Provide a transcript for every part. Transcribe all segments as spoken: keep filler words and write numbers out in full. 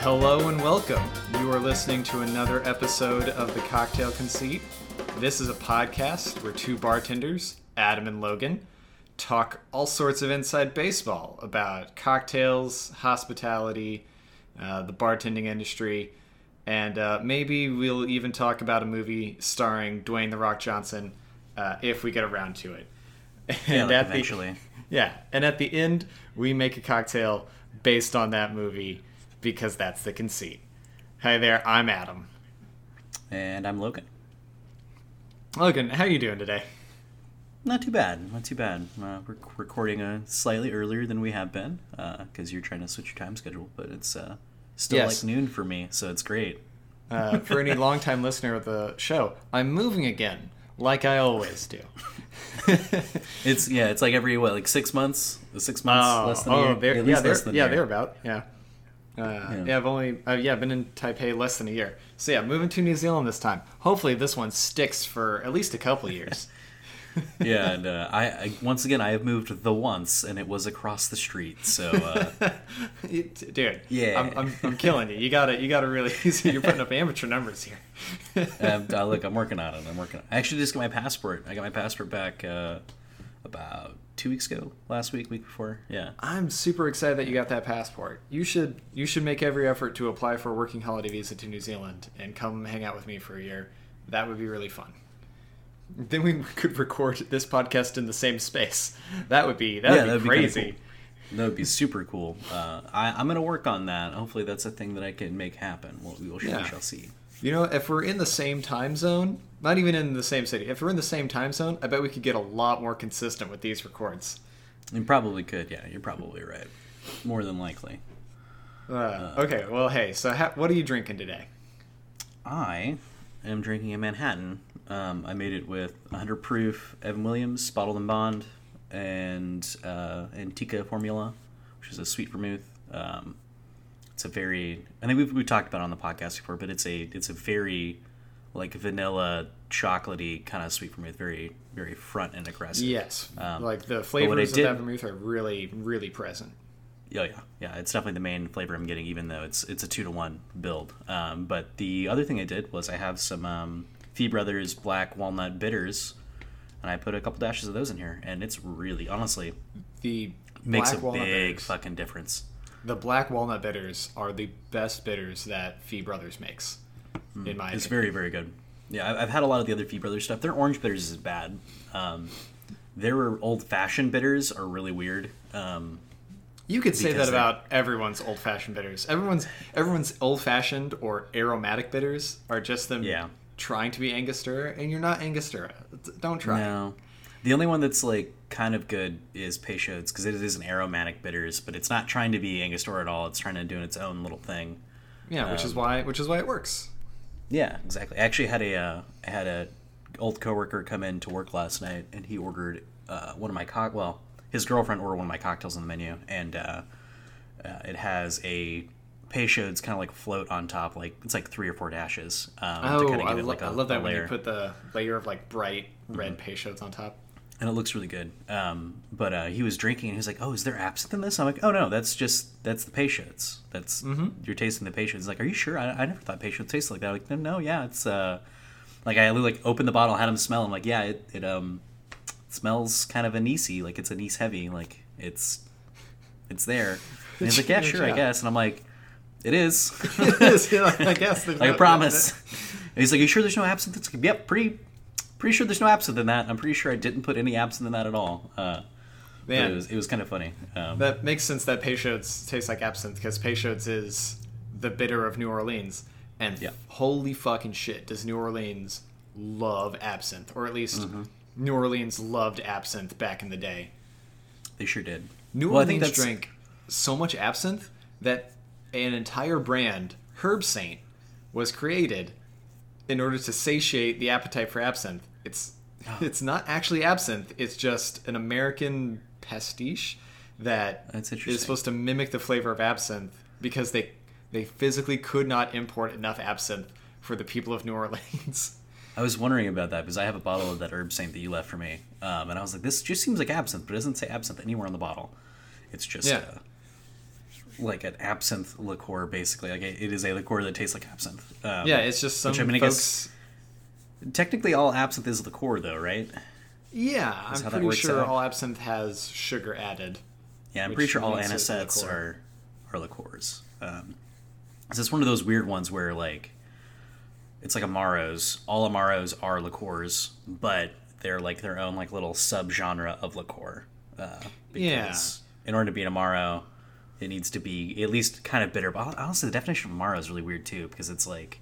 Hello and welcome. You are listening to another episode of The Cocktail Conceit. This is a podcast where two bartenders, Adam and Logan, talk all sorts of inside baseball about cocktails, hospitality, uh, the bartending industry, and uh, maybe we'll even talk about a movie starring Dwayne "The Rock" Johnson uh, if we get around to it. And yeah, like at eventually. The, yeah, and at the end, we make a cocktail based on that movie because that's the conceit. Hi there, I'm Adam. And I'm Logan. Logan, how you doing today? Not too bad, not too bad. Uh, we're recording uh, slightly earlier than we have been because uh, you're trying to switch your time schedule, but it's uh, still yes. like noon for me, so it's great. Uh, for any longtime listener of the show, I'm moving again, like I always do. It's yeah, it's like every what, like six months, six months oh, less than oh, a year. they're, At yeah, least they're, less than yeah, a year. they're about yeah. Uh, yeah. yeah, I've only uh, yeah been in Taipei less than a year. So yeah, moving to New Zealand this time. Hopefully, this one sticks for at least a couple years. Yeah, and uh, I, I once again I have moved the once, and it was across the street. So, uh, dude, yeah, I'm, I'm, I'm killing you. You gotta you gotta really you're putting up amateur numbers here. um, uh, look, I'm working on it. I'm working. On it. I actually just got my passport. I got my passport back uh, about two weeks ago. Last week, week before. Yeah. I'm super excited that you got that passport. You should you should make every effort to apply for a working holiday visa to New Zealand and come hang out with me for a year. That would be really fun. Then we could record this podcast in the same space. That would be that would yeah, be that'd crazy. Be cool. That would be super cool. Uh, I, I'm gonna work on that. Hopefully, that's a thing that I can make happen. Well, we will yeah. we shall see. You know, if we're in the same time zone, not even in the same city, if we're in the same time zone, I bet we could get a lot more consistent with these records. You probably could. Yeah, you're probably right. More than likely. Uh, uh, okay. Well, hey. So, ha- what are you drinking today? I am drinking a Manhattan. Um, I made it with one hundred proof Evan Williams, bottled and bond, and uh, Antica Formula, which is a sweet vermouth. Um, it's a very, I think we've we talked about it on the podcast before, but it's a it's a very like vanilla, chocolatey kind of sweet vermouth, very very front and aggressive. Yes, um, like the flavors of did, that vermouth are really really present. Oh yeah, yeah, it's definitely the main flavor I'm getting, even though it's it's a two to one build. Um, but the other thing I did was I have some um, Fee Brothers Black Walnut Bitters, and I put a couple dashes of those in here, and it's really, honestly, the makes Black a Walnut big bitters. fucking difference. The Black Walnut Bitters are the best bitters that Fee Brothers makes, mm, in my It's opinion. very, very good. Yeah, I've, I've had a lot of the other Fee Brothers stuff. Their orange bitters is bad. Um, their old-fashioned bitters are really weird. Um, You could say that Because about everyone's old-fashioned bitters. Everyone's everyone's old-fashioned or aromatic bitters are just them Yeah. trying to be Angostura, and you're not Angostura. Don't try. No. The only one that's like kind of good is Peychaud's, because it is an aromatic bitters, but it's not trying to be Angostura at all. It's trying to do its own little thing. Yeah, which Um, is why which is why it works. Yeah, exactly. I actually had a uh, I had a old coworker come in to work last night, and he ordered uh, one of my cock. Well, his girlfriend ordered one of my cocktails on the menu, and uh, uh, it has a Peychaud's kind of like float on top, like it's like three or four dashes. Um, Oh, to kind of I, give it lo- like a, I love that a when layer. you put the layer of like bright red mm-hmm. Peychaud's on top. And it looks really good. Um, but uh, he was drinking, and he was like, "Oh, is there absinthe in this?" I'm like, "Oh no, that's just that's the Peychaud's. That's mm-hmm. you're tasting the Peychaud's." He's like, "Are you sure? I, I never thought Peychaud's tasted like that." I'm like, no, no, yeah, it's uh, like I like opened the bottle, had him smell. I'm like, yeah, it, it um smells kind of anisey, like it's anise heavy, like it's it's there. And he's like, "Yeah, sure, I guess." And I'm like, "It is." It is. Yeah, I guess. Like, I promise. And he's like, "Are you sure there's no absinthe?" It's like, "Yep, pretty." Pretty sure there's no absinthe in that. I'm pretty sure I didn't put any absinthe in that at all. Uh, Man, it was it was kind of funny. Um, that makes sense that Peychaud's tastes like absinthe, because Peychaud's is the bitter of New Orleans, and yeah. holy fucking shit, does New Orleans love absinthe, or at least mm-hmm. New Orleans loved absinthe back in the day. They sure did. New well, Orleans drank so much absinthe that an entire brand, Herb Saint, was created in order to satiate the appetite for absinthe. It's oh. it's not actually absinthe. It's just an American pastiche that That's is supposed to mimic the flavor of absinthe, because they they physically could not import enough absinthe for the people of New Orleans. I was wondering about that, because I have a bottle of that Herb Saint that you left for me, um, and I was like, this just seems like absinthe, but it doesn't say absinthe anywhere on the bottle. It's just yeah. uh, like an absinthe liqueur, basically. Like it, it is a liqueur that tastes like absinthe. Um, Yeah, it's just some which, I mean, I folks. guess technically all absinthe is liqueur, though, right? Yeah, That's I'm how that pretty works sure out. all absinthe has sugar added. Yeah, I'm which pretty sure all makes it anisettes liqueur. are are liqueurs. Um, so it's one of those weird ones where like it's like amaros. All amaros are liqueurs, but they're like their own like little subgenre of liqueur. Uh, because in order to be an amaro, it needs to be at least kind of bitter. But honestly, the definition of amaro is really weird too, because it's like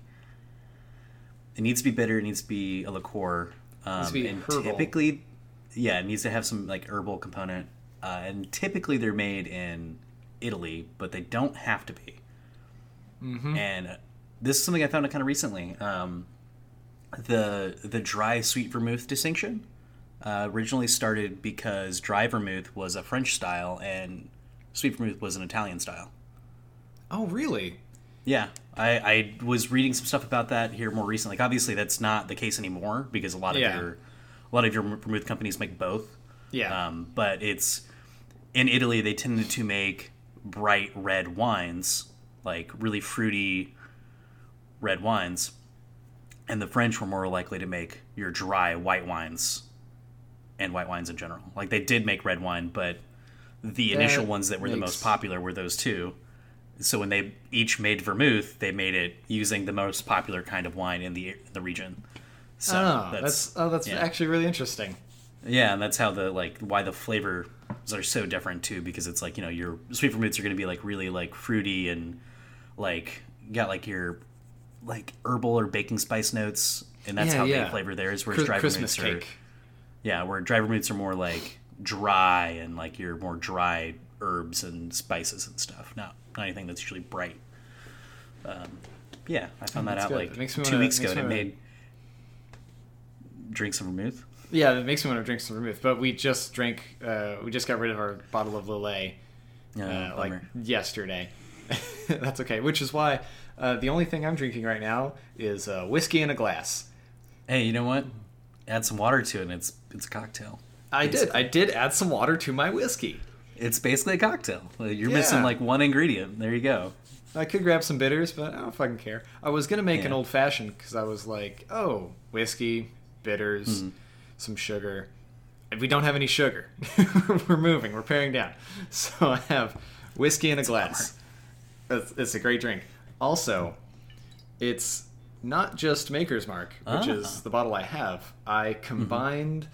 it needs to be bitter. It needs to be a liqueur. Um, needs to be and herbal. typically, yeah, it needs to have some like herbal component. Uh, and typically they're made in Italy, but they don't have to be. Mm-hmm. And this is something I found out kind of recently. Um, the the dry sweet vermouth distinction uh, originally started because dry vermouth was a French style and sweet vermouth was an Italian style. Oh, really? Yeah, I, I was reading some stuff about that here more recently. Like, obviously, that's not the case anymore because a lot of Yeah. your a lot of your vermouth companies make both. Yeah. Um, but it's in Italy they tended to make bright red wines, like really fruity red wines, and the French were more likely to make your dry white wines and white wines in general. Like they did make red wine, but the That initial ones that were the makes- most popular were those two. So when they each made vermouth, they made it using the most popular kind of wine in the in the region. So oh, that's, oh, that's yeah. actually really interesting. Yeah, and that's how the like why the flavors are so different too, because it's like, you know, your sweet vermouths are going to be like really like fruity and like got like your like herbal or baking spice notes, and that's Yeah, how yeah. they flavor theirs. Whereas Chris- dry Christmas vermouths are cake. yeah, where dry vermouths are more like dry and like your more dry herbs and spices and stuff. Not not anything that's usually bright. Um, yeah, I found that That's out good. like It makes me two wanna- weeks ago, makes and it me wanna- made drink some vermouth. Yeah, that makes me want to drink some vermouth. But we just drank. Uh, we just got rid of our bottle of Lillet Yeah, uh, like bummer. yesterday. That's okay. Which is why uh, the only thing I'm drinking right now is uh, whiskey in a glass. Hey, you know what? Add some water to it, and it's it's a cocktail. I did. I did add some water to my whiskey. It's basically a cocktail. Like, you're Yeah. missing like one ingredient. There you go. I could grab some bitters, but I don't fucking care. I was gonna make an Yeah. old fashioned because I was like, oh, whiskey, bitters, Hmm. some sugar. And we don't have any sugar. We're moving. We're paring down. So I have whiskey in a glass. It's, it's a great drink. Also, it's not just Maker's Mark, which Ah. is the bottle I have. I combined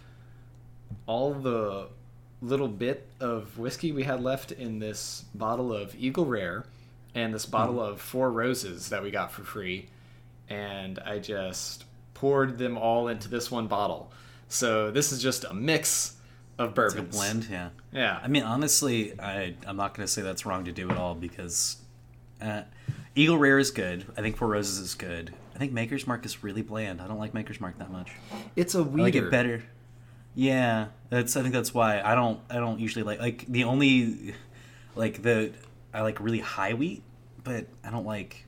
all the little bit of whiskey we had left in this bottle of Eagle Rare and this bottle of Four Roses that we got for free, and I just poured them all into this one bottle. So this is just a mix of It's like a bourbons. blend, yeah. Yeah. I mean, honestly, I I'm not going to say that's wrong to do at all because uh, Eagle Rare is good. I think Four Roses is good. I think Maker's Mark is really bland. I don't like Maker's Mark that much. It's a I like weeder. it better. Yeah, that's. I think that's why I don't. I don't usually like like the only like the I like really high wheat, but I don't like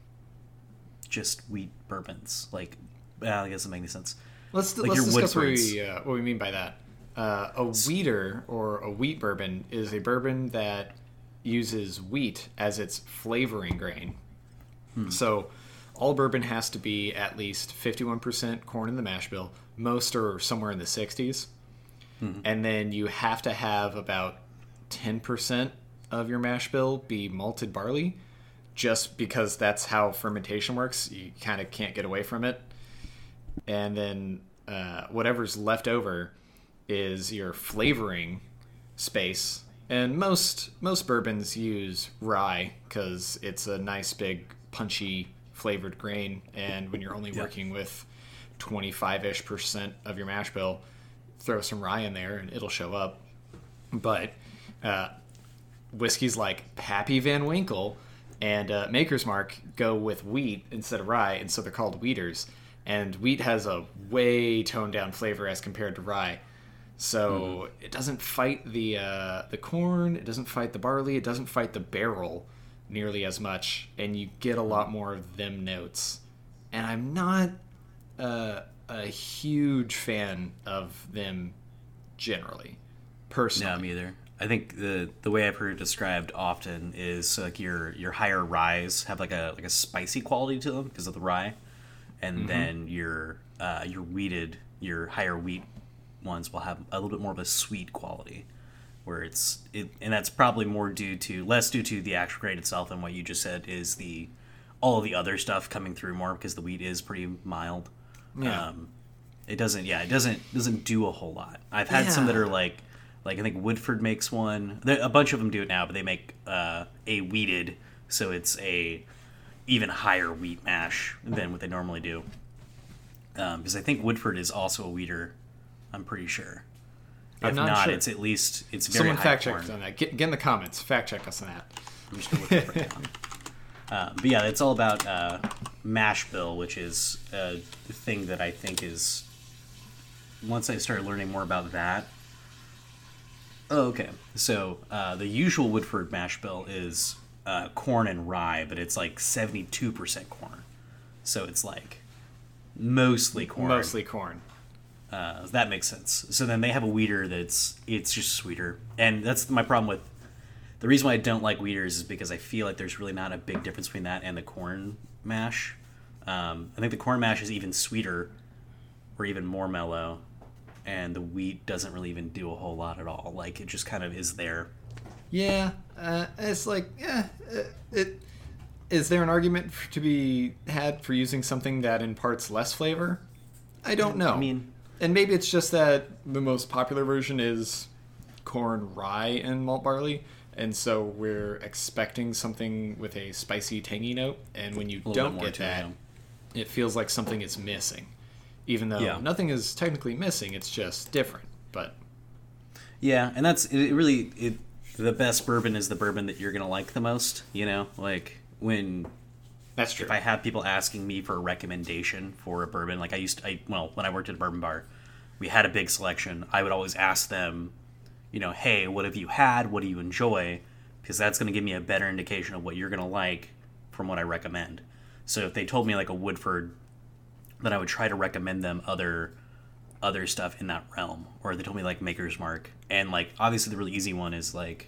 just wheat bourbons. Like, well, I guess it makes any sense. Let's, like let's your discuss what Woodfords. we, uh, what we mean by that. Uh, a wheater or a wheat bourbon is a bourbon that uses wheat as its flavoring grain. Hmm. So all bourbon has to be at least fifty-one percent corn in the mash bill. Most are somewhere in the sixties. Hmm. And then you have to have about ten percent of your mash bill be malted barley, just because that's how fermentation works. You kind of can't get away from it. And then uh, whatever's left over is your flavoring space. And most most bourbons use rye because it's a nice big punchy flavored grain. And when you're only Yeah. working with twenty-five-ish percent of your mash bill, throw some rye in there and it'll show up. But uh, whiskeys like Pappy Van Winkle and uh, Maker's Mark go with wheat instead of rye, and so they're called wheaters. And wheat has a way toned down flavor as compared to rye. So Mm-hmm. it doesn't fight the uh, the corn, it doesn't fight the barley, it doesn't fight the barrel nearly as much, and you get a lot more of them notes. And I'm not uh, a huge fan of them generally, personally. No, me either. I think the the way I've heard it described often is like your your higher ryes have like a like a spicy quality to them because of the rye, and mm-hmm. then your uh, your wheated your higher wheat ones will have a little bit more of a sweet quality, where it's it and that's probably more due to less due to the actual grain itself, and what you just said is the all of the other stuff coming through more because the wheat is pretty mild. Yeah. Um, it doesn't yeah it doesn't doesn't do a whole lot. I've had yeah. some that are like. Like, I think Woodford makes one. A bunch of them do it now, but they make uh, a wheated, so it's a even higher wheat mash than what they normally do. Because um, I think Woodford is also a wheater, I'm pretty sure. I'm if not, not sure. it's at least, it's very Someone high fact corn. check us on that. Get, get in the comments. Fact check us on that. I'm just going to look it up right now. Uh, but yeah, it's all about uh, mash bill, which is a thing that I think is... Once I started learning more about that, Oh, okay. So uh, the usual Woodford mash bill is uh, corn and rye, but it's like seventy-two percent corn. So it's like mostly corn. Mostly corn. Uh, that makes sense. So then they have a wheater that's it's just sweeter, and that's my problem with the reason why I don't like wheaters is because I feel like there's really not a big difference between that and the corn mash. Um, I think the corn mash is even sweeter or even more mellow. And the wheat doesn't really even do a whole lot at all. Like, it just kind of is there. Yeah, uh, it's like, yeah, it, it. Is there an argument to be had for using something that imparts less flavor? I don't know. I mean, and maybe it's just that the most popular version is corn, rye, and malt barley, and so we're expecting something with a spicy, tangy note. And when you don't get that, it feels like something is missing. Even though yeah. nothing is technically missing, it's just different. But yeah, and that's it. Really, it the best bourbon is the bourbon that you're gonna like the most. You know, like when that's true. If I have people asking me for a recommendation for a bourbon, like I used, to, I well, when I worked at a bourbon bar, we had a big selection. I would always ask them, you know, hey, what have you had? What do you enjoy? Because that's gonna give me a better indication of what you're gonna like from what I recommend. So if they told me like a Woodford, then I would try to recommend them other other stuff in that realm. Or they told me like Maker's Mark. And like obviously the really easy one is like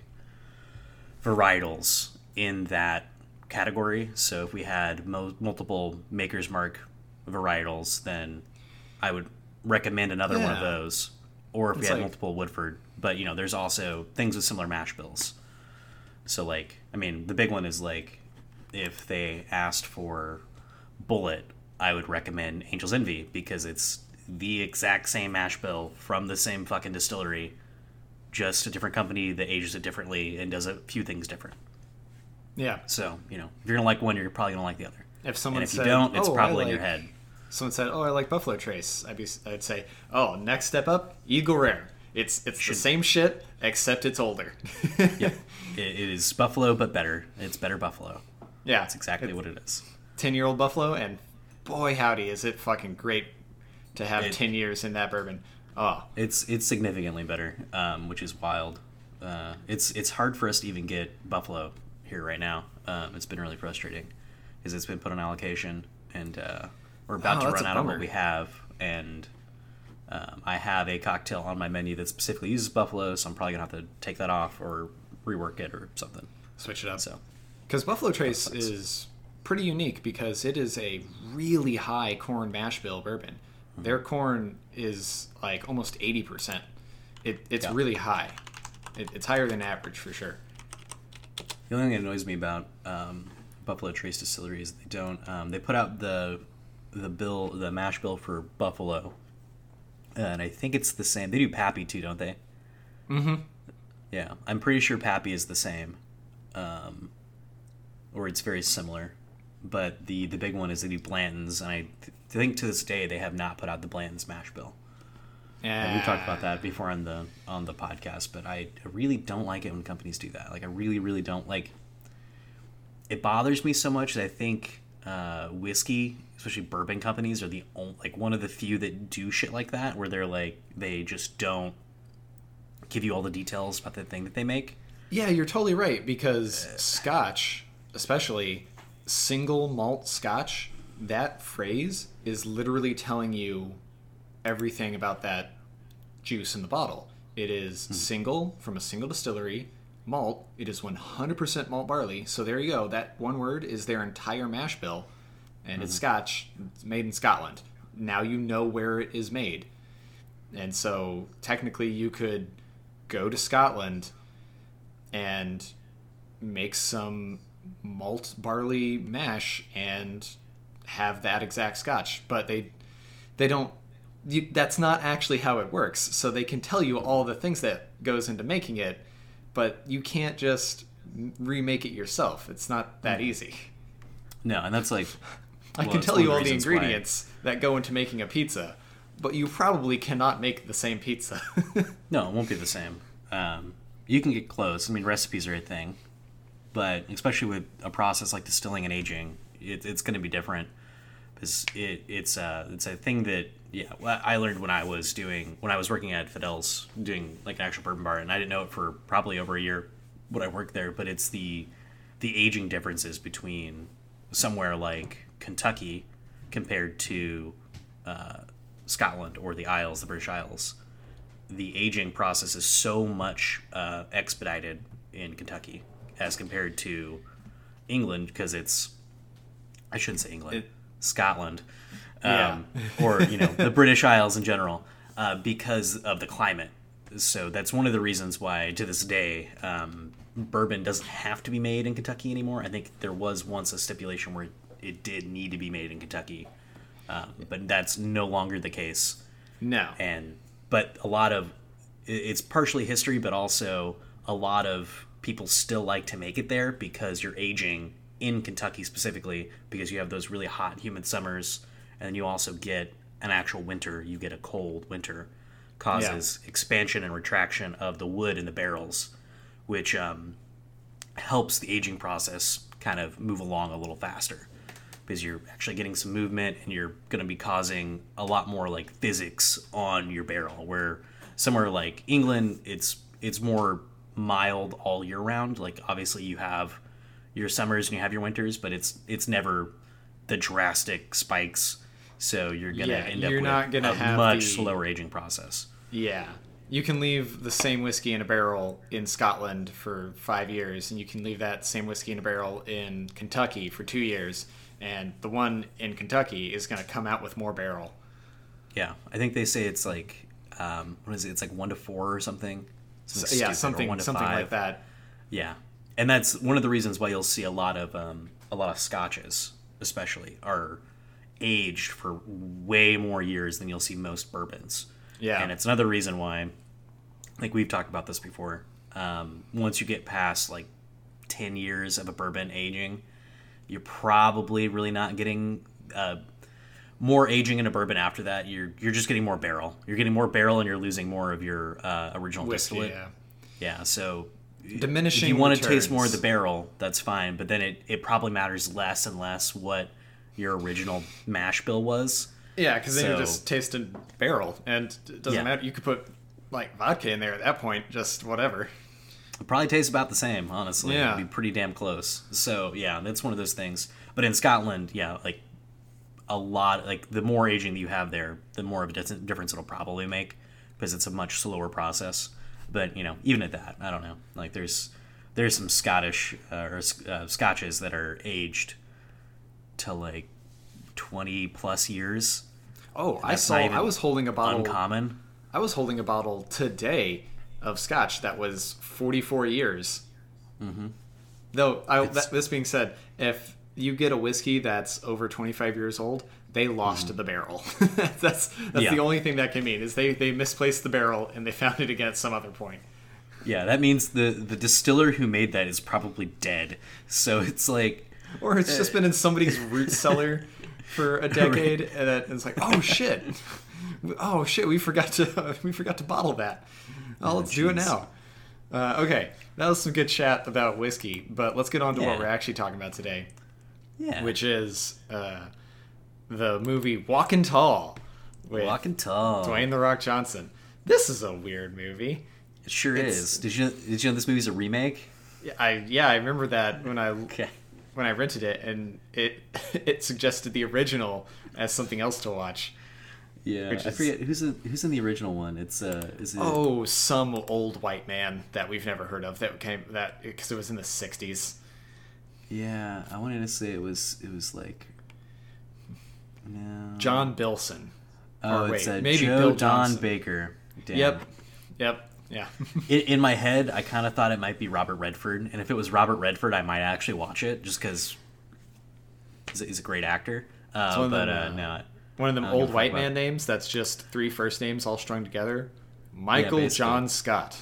varietals in that category. So if we had mo- multiple Maker's Mark varietals, then I would recommend another yeah. one of those. Or if it's we had like... multiple Woodford. But you know, there's also things with similar mash bills. So like, I mean, the big one is like if they asked for Bullet, I would recommend Angel's Envy because it's the exact same mash bill from the same fucking distillery, just a different company that ages it differently and does a few things different. Yeah. So, you know, if you're going to like one, you're probably going to like the other. If someone and if said, you don't, it's oh, probably like, in your head. Someone said, oh, I like Buffalo Trace. I'd, be, I'd say, oh, next step up, Eagle Rare. It's it's Should. the same shit, except it's older. Yep. It, it is Buffalo, but better. It's better Buffalo. Yeah. That's exactly what it is. ten-year-old Buffalo, and boy, howdy, is it fucking great to have it, ten years in that bourbon. Oh, it's it's significantly better, um, which is wild. Uh, it's it's hard for us to even get Buffalo here right now. Um, it's been really frustrating because it's been put on allocation, and uh, we're about oh, to run out bummer. of what we have. And um, I have a cocktail on my menu that specifically uses Buffalo, so I'm probably gonna have to take that off or rework it or something. Switch it up. So, because Buffalo Trace is pretty unique because it is a really high corn mash bill bourbon. Mm-hmm. Their corn is like almost eighty percent. It, it's yeah. really high. It, it's higher than average for sure. The only thing that annoys me about um, Buffalo Trace Distillery is they don't. Um, they put out the the bill, the mash bill for Buffalo, and I think it's the same. They do Pappy too, don't they? Mm-hmm. Yeah, I'm pretty sure Pappy is the same, um, or it's very similar. But the, the big one is they do Blanton's, and I th- think to this day they have not put out the Blanton's mash bill. Yeah, and we talked about that before on the on the podcast, but I really don't like it when companies do that. Like, I really, really don't like. It bothers me so much that I think uh, whiskey, especially bourbon companies, are the only, like one of the few that do shit like that, where they're like they just don't give you all the details about the thing that they make. Yeah, you're totally right, because uh, Scotch, especially single malt Scotch, that phrase is literally telling you everything about that juice in the bottle. It is single from a single distillery. Malt, it is one hundred percent malt barley. So there you go. That one word is their entire mash bill. And mm-hmm. it's Scotch. It's made in Scotland. Now you know where it is made. And so technically you could go to Scotland and make some malt barley mash and have that exact Scotch. But they they don't... You, that's not actually how it works. So they can tell you all the things that goes into making it, but you can't just remake it yourself. It's not that easy. No, and that's like... I well, can tell you all the ingredients why... that go into making a pizza, but you probably cannot make the same pizza. No, it won't be the same. Um, you can get close. I mean, recipes are a thing, but especially with a process like distilling and aging, it, it's going to be different. Because it, it's, uh, it's a thing that... Yeah, well, I learned when I was doing when I was working at Fidel's, doing like an actual bourbon bar, and I didn't know it for probably over a year when I worked there. But it's the the aging differences between somewhere like Kentucky compared to uh, Scotland or the Isles, the British Isles. The aging process is so much uh, expedited in Kentucky as compared to England, because it's I shouldn't say England, it, Scotland. Um, yeah. Or, you know, the British Isles in general, uh, because of the climate. So that's one of the reasons why, to this day, um, bourbon doesn't have to be made in Kentucky anymore. I think there was once a stipulation where it did need to be made in Kentucky, um, but that's no longer the case. No. And but a lot of it's partially history, but also a lot of people still like to make it there because you're aging in Kentucky specifically, because you have those really hot, humid summers. And then you also get an actual winter. You get a cold winter. Causes yeah. expansion and retraction of the wood in the barrels, which um, helps the aging process kind of move along a little faster. Because you're actually getting some movement, and you're going to be causing a lot more like physics on your barrel. Where somewhere like England, it's it's more mild all year round. Like obviously you have your summers and you have your winters, but it's it's never the drastic spikes. So you're gonna yeah, end up you're with not gonna a have much the... slower aging process. Yeah, you can leave the same whiskey in a barrel in Scotland for five years, and you can leave that same whiskey in a barrel in Kentucky for two years, and the one in Kentucky is gonna come out with more barrel. Yeah, I think they say it's like um, what is it? It's like one to four or something. something so, yeah, something one to something five. Like that. Yeah, and that's one of the reasons why you'll see a lot of um, a lot of scotches, especially, are aged for way more years than you'll see most bourbons. Yeah. And it's another reason why, like we've talked about this before, um, once you get past like ten years of a bourbon aging, you're probably really not getting uh, more aging in a bourbon after that. You're you're just getting more barrel. You're getting more barrel, and you're losing more of your uh, original whiskey, distillate. Yeah. Yeah, so diminishing if you want returns. to taste more of the barrel, that's fine, but then it, it probably matters less and less what your original mash bill was. Yeah, because then so, you're just tasting barrel, and it doesn't yeah. matter. You could put like vodka in there at that point, just whatever. It probably tastes about the same, honestly. Yeah. It'd be pretty damn close. So yeah, that's one of those things. But in Scotland, yeah, like a lot, like the more aging that you have there, the more of a difference it'll probably make, because it's a much slower process. But you know, even at that, I don't know. Like there's there's some Scottish uh, or uh, scotches that are aged to like twenty plus years. Oh, I saw. I was holding a bottle. Uncommon. I was holding a bottle today of Scotch that was forty-four years. Mm-hmm. Though, I, that, this being said, if you get a whiskey that's over twenty-five years old, they lost mm-hmm. the barrel. that's that's yeah. the only thing that can mean, is they they misplaced the barrel and they found it again at some other point. Yeah, that means the the distiller who made that is probably dead. So it's like, or it's uh, just been in somebody's root cellar for a decade, and it's like, oh shit, oh shit, we forgot to we forgot to bottle that. Oh, oh let's geez. do it now. Uh, okay, that was some good chat about whiskey, but let's get on to yeah. what we're actually talking about today. Yeah, which is uh, the movie Walkin' Tall. With Walkin' Tall. Dwayne The Rock Johnson. This is a weird movie. It sure it's, is. Did you did you know this movie's a remake? Yeah, I yeah I remember that when I okay. when I rented it, and it it suggested the original as something else to watch. Yeah, Which I is- forget who's in, who's in the original one. It's uh, is it? Oh, some old white man that we've never heard of that came that because it was in the sixties. Yeah, I wanted to say it was it was like no. John Bilson. Oh, or it's wait, uh, maybe Joe Bill Don Johnson. Baker. Damn. Yep. Yep. Yeah. In, in my head, I kind of thought it might be Robert Redford, and if it was Robert Redford, I might actually watch it just because he's, a- he's a great actor. Uh, one of but them, uh, uh, no, One of them I don't old give a white fuck man names that's just three first names all strung together. Michael basically. John Scott.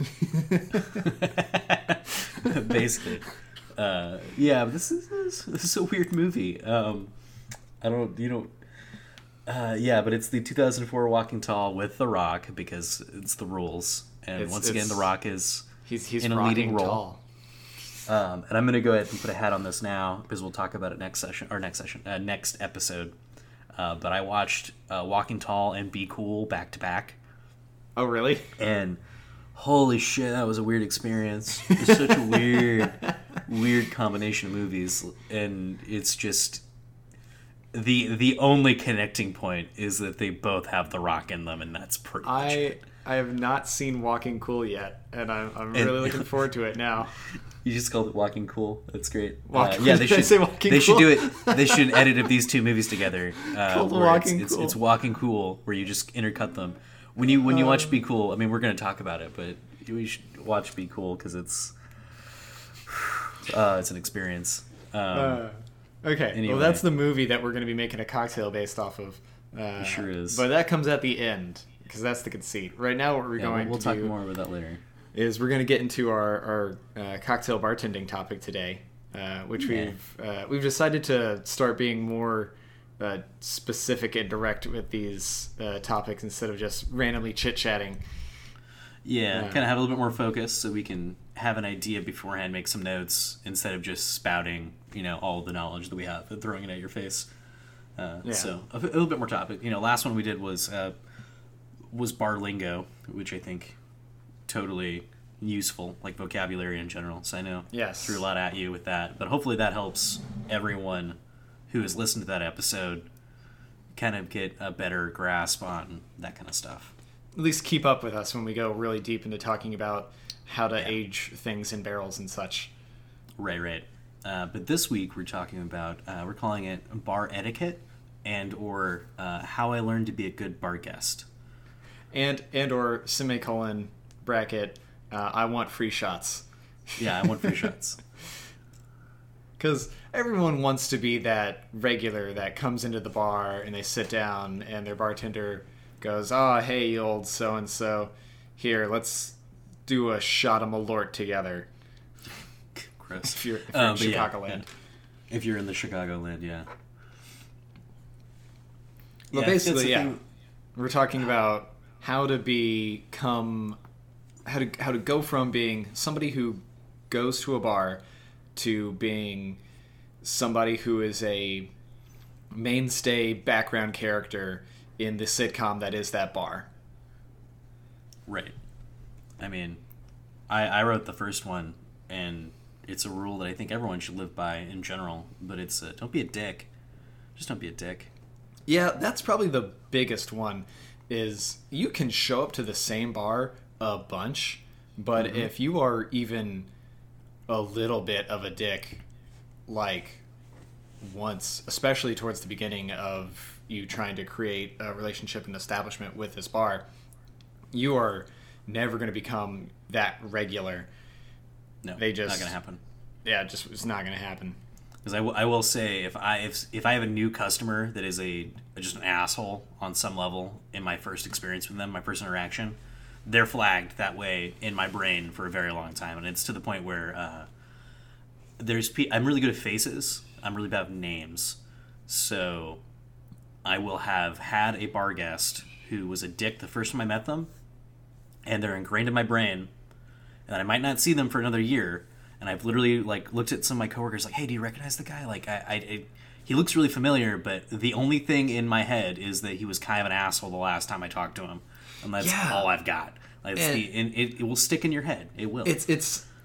basically, uh, yeah. But this is this, this is a weird movie. Um, I don't, you know. Uh, yeah, but it's the two thousand four Walking Tall with The Rock because it's the rules, and It's- once again, it's- The Rock is He's he's in a rocking leading role. tall. Um, and I'm gonna go ahead and put a hat on this now because we'll talk about it next session or next session, uh, next episode. Uh, but I watched uh, Walking Tall and Be Cool back to back, Oh really? and holy shit, that was a weird experience. It's such a weird, weird combination of movies, and it's just the the only connecting point is that they both have The Rock in them, and that's pretty much I it. I have not seen Walking Cool yet, and I'm I'm And- really looking forward to it now. You just called it Walking Cool. That's great. Walk- uh, yeah, they did I should. say Walking they should Cool? do it. They should edit of these two movies together. Uh, Called where Walking it's, it's, Cool. it's Walking Cool, where you just intercut them. When you when you watch Be Cool, I mean, we're going to talk about it, but we should watch Be Cool because it's uh, it's an experience. Um, Uh, okay, Anyway. well that's the movie that we're going to be making a cocktail based off of. Uh, It sure is. But that comes at the end because that's the conceit. Right now, what we're yeah, going we'll, we'll to talk do more about that later. is we're going to get into our, our uh, cocktail bartending topic today, uh, which Yeah. we've uh, we've decided to start being more uh, specific and direct with these uh, topics instead of just randomly chit chatting. Yeah, Uh, kind of have a little bit more focus so we can have an idea beforehand, make some notes instead of just spouting, you know, all the knowledge that we have and throwing it at your face. Uh, Yeah. So a, a little bit more topic. You know, last one we did was uh, was bar lingo, which I think totally useful, like vocabulary in general. So I know Yes. threw a lot at you with that, but hopefully that helps everyone who has listened to that episode kind of get a better grasp on that kind of stuff. At least keep up with us when we go really deep into talking about how to Yeah. age things in barrels and such. Right, right. Uh, but this week we're talking about uh, we're calling it bar etiquette and or uh, how I learned to be a good bar guest. And and or semicolon bracket. Uh, I want free shots. Yeah, I want free shots. Because everyone wants to be that regular that comes into the bar and they sit down and their bartender goes, "Oh, hey, you old so and so, here, let's do a shot of Malort together." Gross. If you're, if you're Uh, in but yeah, Chicagoland. yeah. If you're in the Chicagoland, yeah. Well, Yeah, that's basically, the yeah, thing. we're talking about how to become, how to how to go from being somebody who goes to a bar to being somebody who is a mainstay background character in the sitcom that is that bar. Right. I mean, I, I wrote the first one, and it's a rule that I think everyone should live by in general, but it's uh, don't be a dick. Just don't be a dick. Yeah, that's probably the biggest one. Is you can show up to the same bar a bunch, but Mm-hmm. if you are even a little bit of a dick, like once, especially towards the beginning of you trying to create a relationship and establishment with this bar, you are never going to become that regular. No, They just- not gonna happen. Yeah, just it's not going to happen. Because I, w- I will say, if I if, if I have a new customer that is a just an asshole on some level in my first experience with them, my first interaction, they're flagged that way in my brain for a very long time, and it's to the point where uh, there's pe- I'm really good at faces. I'm really bad at names, so I will have had a bar guest who was a dick the first time I met them, and they're ingrained in my brain, and I might not see them for another year. And I've literally like looked at some of my coworkers like, hey, do you recognize the guy? Like, I, I, I, he looks really familiar, but the only thing in my head is that he was kind of an asshole the last time I talked to him, and that's Yeah. all I've got. Like, it's And- the, and it, it will stick in your head. It will. It's it's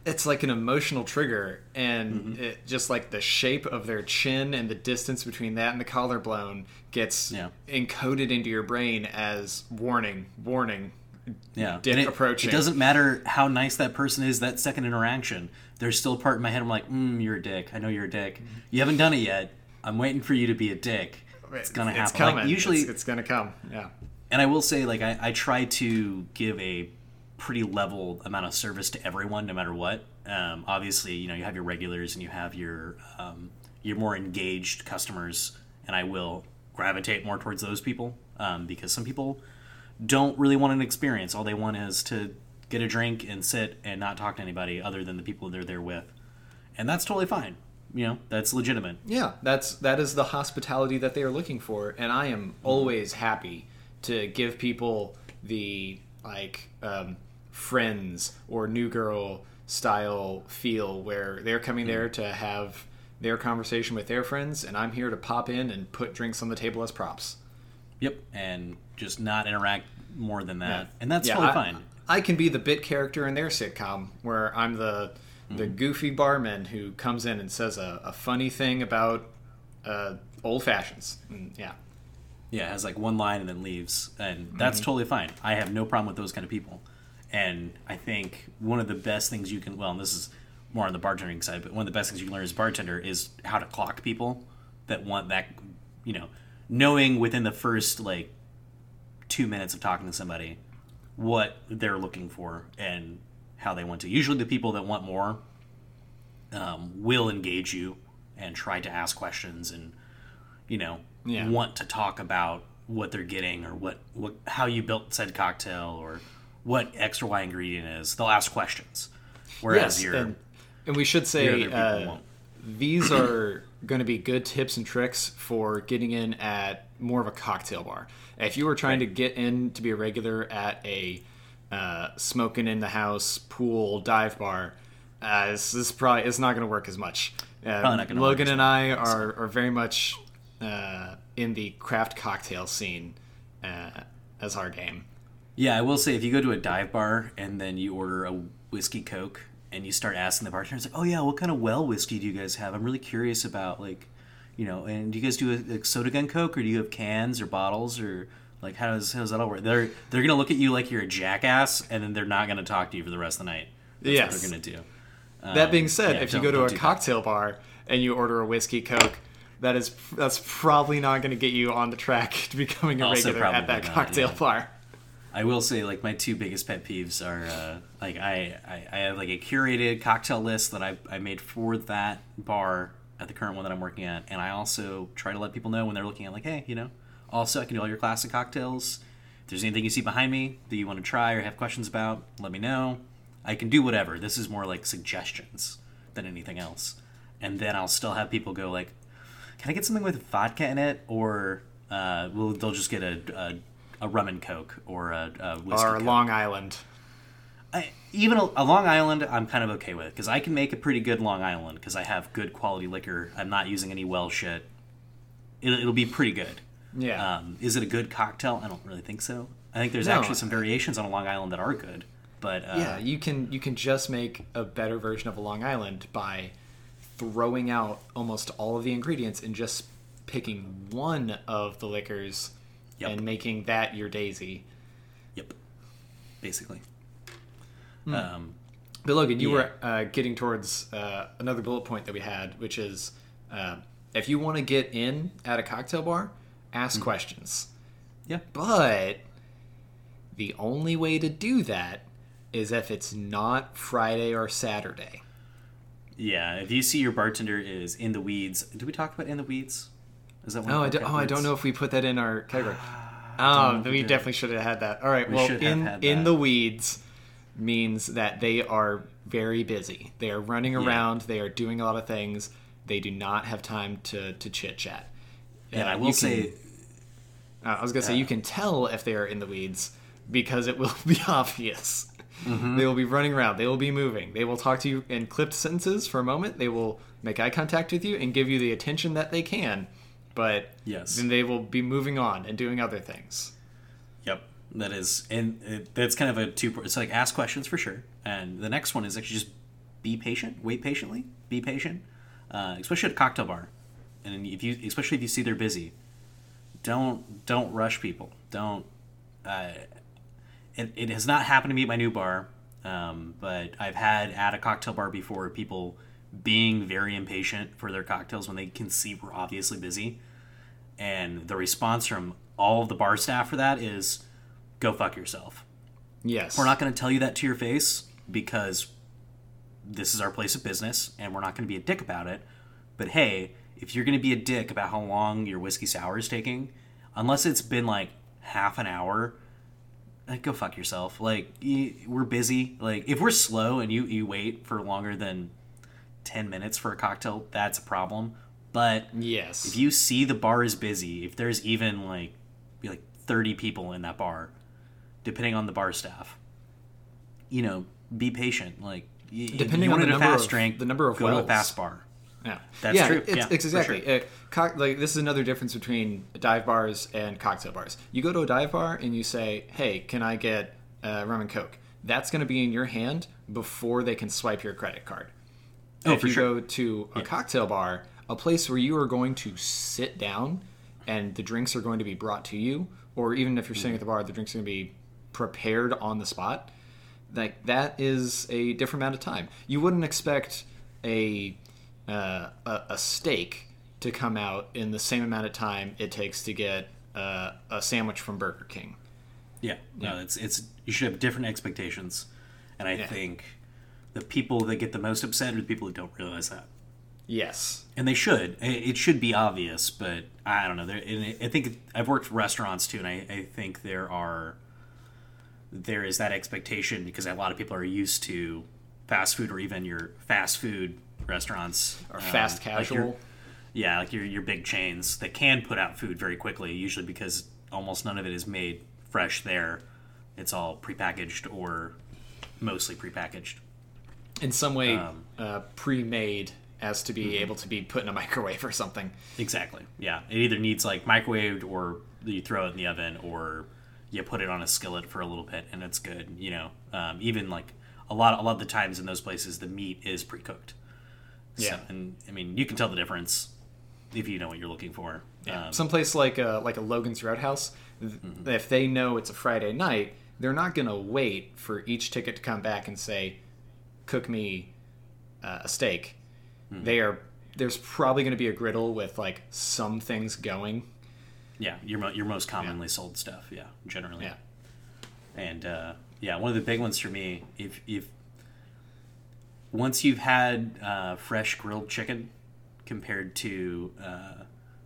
it's like an emotional trigger, and Mm-hmm. it, just like the shape of their chin and the distance between that and the collarbone gets Yeah. encoded into your brain as warning, warning, Yeah, dick and it, approaching. It doesn't matter how nice that person is. That second interaction, there's still a part in my head. I'm like, mm, you're a dick. I know you're a dick. You haven't done it yet. I'm waiting for you to be a dick. It's gonna happen. It's coming. Like, usually, it's, it's gonna come. Yeah. and I will say, like, I, I try to give a pretty level amount of service to everyone, no matter what. Um, obviously, you know, you have your regulars and you have your um, your more engaged customers, and I will gravitate more towards those people um, because some people don't really want an experience. All they want is to get a drink and sit and not talk to anybody other than the people they're there with, and that's totally fine. You know, that's legitimate. Yeah, that's that is the hospitality that they are looking for, and I am always happy to give people the like um, Friends or New Girl style feel where they're coming there to have their conversation with their friends, and I'm here to pop in and put drinks on the table as props. Yep, and just not interact more than that, Yeah. and that's Yeah, totally I, fine. I can be the bit character in their sitcom where I'm the the goofy barman who comes in and says a, a funny thing about uh, old fashions. And, yeah. Yeah, it has like one line and then leaves, and that's totally fine. I have no problem with those kind of people. And I think one of the best things you can, well, and this is more on the bartending side, but one of the best things you can learn as a bartender is how to clock people that want that, you know, knowing within the first like two minutes of talking to somebody what they're looking for and how they want to. Usually the people that want more um, will engage you and try to ask questions and, you know, Yeah. want to talk about what they're getting or what, what how you built said cocktail or what X or Y ingredient is. They'll ask questions. Whereas Yes, you're, and, and we should your say other people uh, won't. these are going to be good tips and tricks for getting in at more of a cocktail bar. If you were trying to get in to be a regular at a uh, smoking in the house pool dive bar, uh, this, this probably it's not going to work as much. Uh, Probably not gonna work Logan as and well, I are, are very much uh, in the craft cocktail scene uh, as our game. Yeah, I will say if you go to a dive bar and then you order a whiskey Coke and you start asking the bartender, it's like, oh yeah, what kind of well whiskey do you guys have? I'm really curious about, like, you know, and do you guys do a, a soda gun Coke, or do you have cans or bottles, or like how does how does that all work? They're they're gonna look at you like you're a jackass, and then they're not gonna talk to you for the rest of the night. That's Yes. what they're gonna do. That Um, being said, yeah, if you don't- go to don't a do that. cocktail bar and you order a whiskey Coke, that is that's probably not going to get you on the track to becoming a Also regular at that probably not, cocktail yeah. bar. I will say, like, my two biggest pet peeves are, uh, like, I, I, I have, like, a curated cocktail list that I, I made for that bar at the current one that I'm working at, and I also try to let people know when they're looking at, like, hey, you know, also I can do all your classic cocktails. If there's anything you see behind me that you want to try or have questions about, let me know. I can do whatever. This is more like suggestions than anything else. And then I'll still have people go, like, can I get something with vodka in it? Or uh, will they'll just get a, a a rum and Coke or a, a whiskey Or Coke. Long Island. I, even a, a Long Island, I'm kind of okay with because I can make a pretty good Long Island because I have good quality liquor. I'm not using any well shit. It'll, it'll be pretty good. Yeah. Um, is it a good cocktail? I don't really think so. I think there's No. actually some variations on a Long Island that are good, but uh, yeah, you can you can just make a better version of a Long Island by throwing out almost all of the ingredients and just picking one of the liquors Yep. and making that your daisy. yep, basically. Hmm. Um, But Logan, you Yeah. were uh, getting towards uh, another bullet point that we had, which is uh, if you want to get in at a cocktail bar, ask questions. yeah, But the only way to do that is if it's not Friday or Saturday. yeah. If you see your bartender is in the weeds, did we talk about in the weeds? Is that one? Oh, of I, our do, oh, I don't categories? know if we put that in our category. don't Um, know if we we did. definitely should have had that. All right. We well, should have in had in that. the weeds means that they are very busy. They are running around. They are doing a lot of things. They do not have time to to chit chat. And Uh, I you will can- say, uh, I was gonna say you can tell if they are in the weeds because it will be obvious. Mm-hmm. They will be running around. They will be moving. They will talk to you in clipped sentences for a moment. They will make eye contact with you and give you the attention that they can. But Yes. then they will be moving on and doing other things. yep, that is, and it, that's kind of a two. It's like ask questions for sure, and the next one is actually just be patient, wait patiently, be patient, uh, especially at a cocktail bar. And if you, especially if you see they're busy, don't don't rush people. Don't. Uh, it it has not happened to me at my new bar, um, but I've had at a cocktail bar before people being very impatient for their cocktails when they can see we're obviously busy, and the response from all of the bar staff for that is, "Go fuck yourself." Yes. We're not going to tell you that to your face because this is our place of business, and we're not going to be a dick about it. But hey, if you're going to be a dick about how long your whiskey sour is taking, unless it's been like half an hour, like, go fuck yourself. Like, you, we're busy. Like, if we're slow and you, you wait for longer than ten minutes for a cocktail, that's a problem. But yes, if you see the bar is busy, if there's even like like thirty people in that bar, depending on the bar staff, you know, be patient. Like, depending you on the wanted a number fast of drink, the number of go to wells. a fast bar. Yeah, that's yeah, true. It's, yeah, it's exactly. sure. Uh, co- like this is another difference between dive bars and cocktail bars. You go to a dive bar and you say, "Hey, can I get uh, rum and coke?" That's going to be in your hand before they can swipe your credit card. Oh, if for you sure. go to a Yeah. cocktail bar, a place where you are going to sit down and the drinks are going to be brought to you, or even if you're sitting at the bar, the drinks are going to be prepared on the spot. Like, that is a different amount of time. You wouldn't expect a uh, a, a steak to come out in the same amount of time it takes to get uh, a sandwich from Burger King. Yeah, no, Yeah. it's it's you should have different expectations, and I Yeah. think the people that get the most upset are the people who don't realize that, Yes. and they should. It it should be obvious, but I don't know. There, and I think I've worked restaurants too, and I, I think there are there is that expectation because a lot of people are used to fast food or even your fast food restaurants Or um, fast like your- casual. yeah, like your your big chains that can put out food very quickly, usually because almost none of it is made fresh there. It's all prepackaged or mostly prepackaged. In some way, Um, uh, pre-made as to be able to be put in a microwave or something. Exactly. Yeah. It either needs like microwaved or you throw it in the oven or you put it on a skillet for a little bit and it's good. You know, um, even like a lot, a lot of the times in those places, the meat is pre-cooked. Yeah. So, and I mean, you can tell the difference if you know what you're looking for. Yeah. Um, Someplace like a, like a Logan's Roadhouse, th- Mm-hmm. if they know it's a Friday night, they're not going to wait for each ticket to come back and say, cook me uh, a steak. Mm-hmm. They are there's probably going to be a griddle with like some things going. yeah, your mo- your most commonly sold stuff. Yeah, generally. Yeah. And uh, yeah, one of the big ones for me, if if once you've had uh, fresh grilled chicken compared to uh,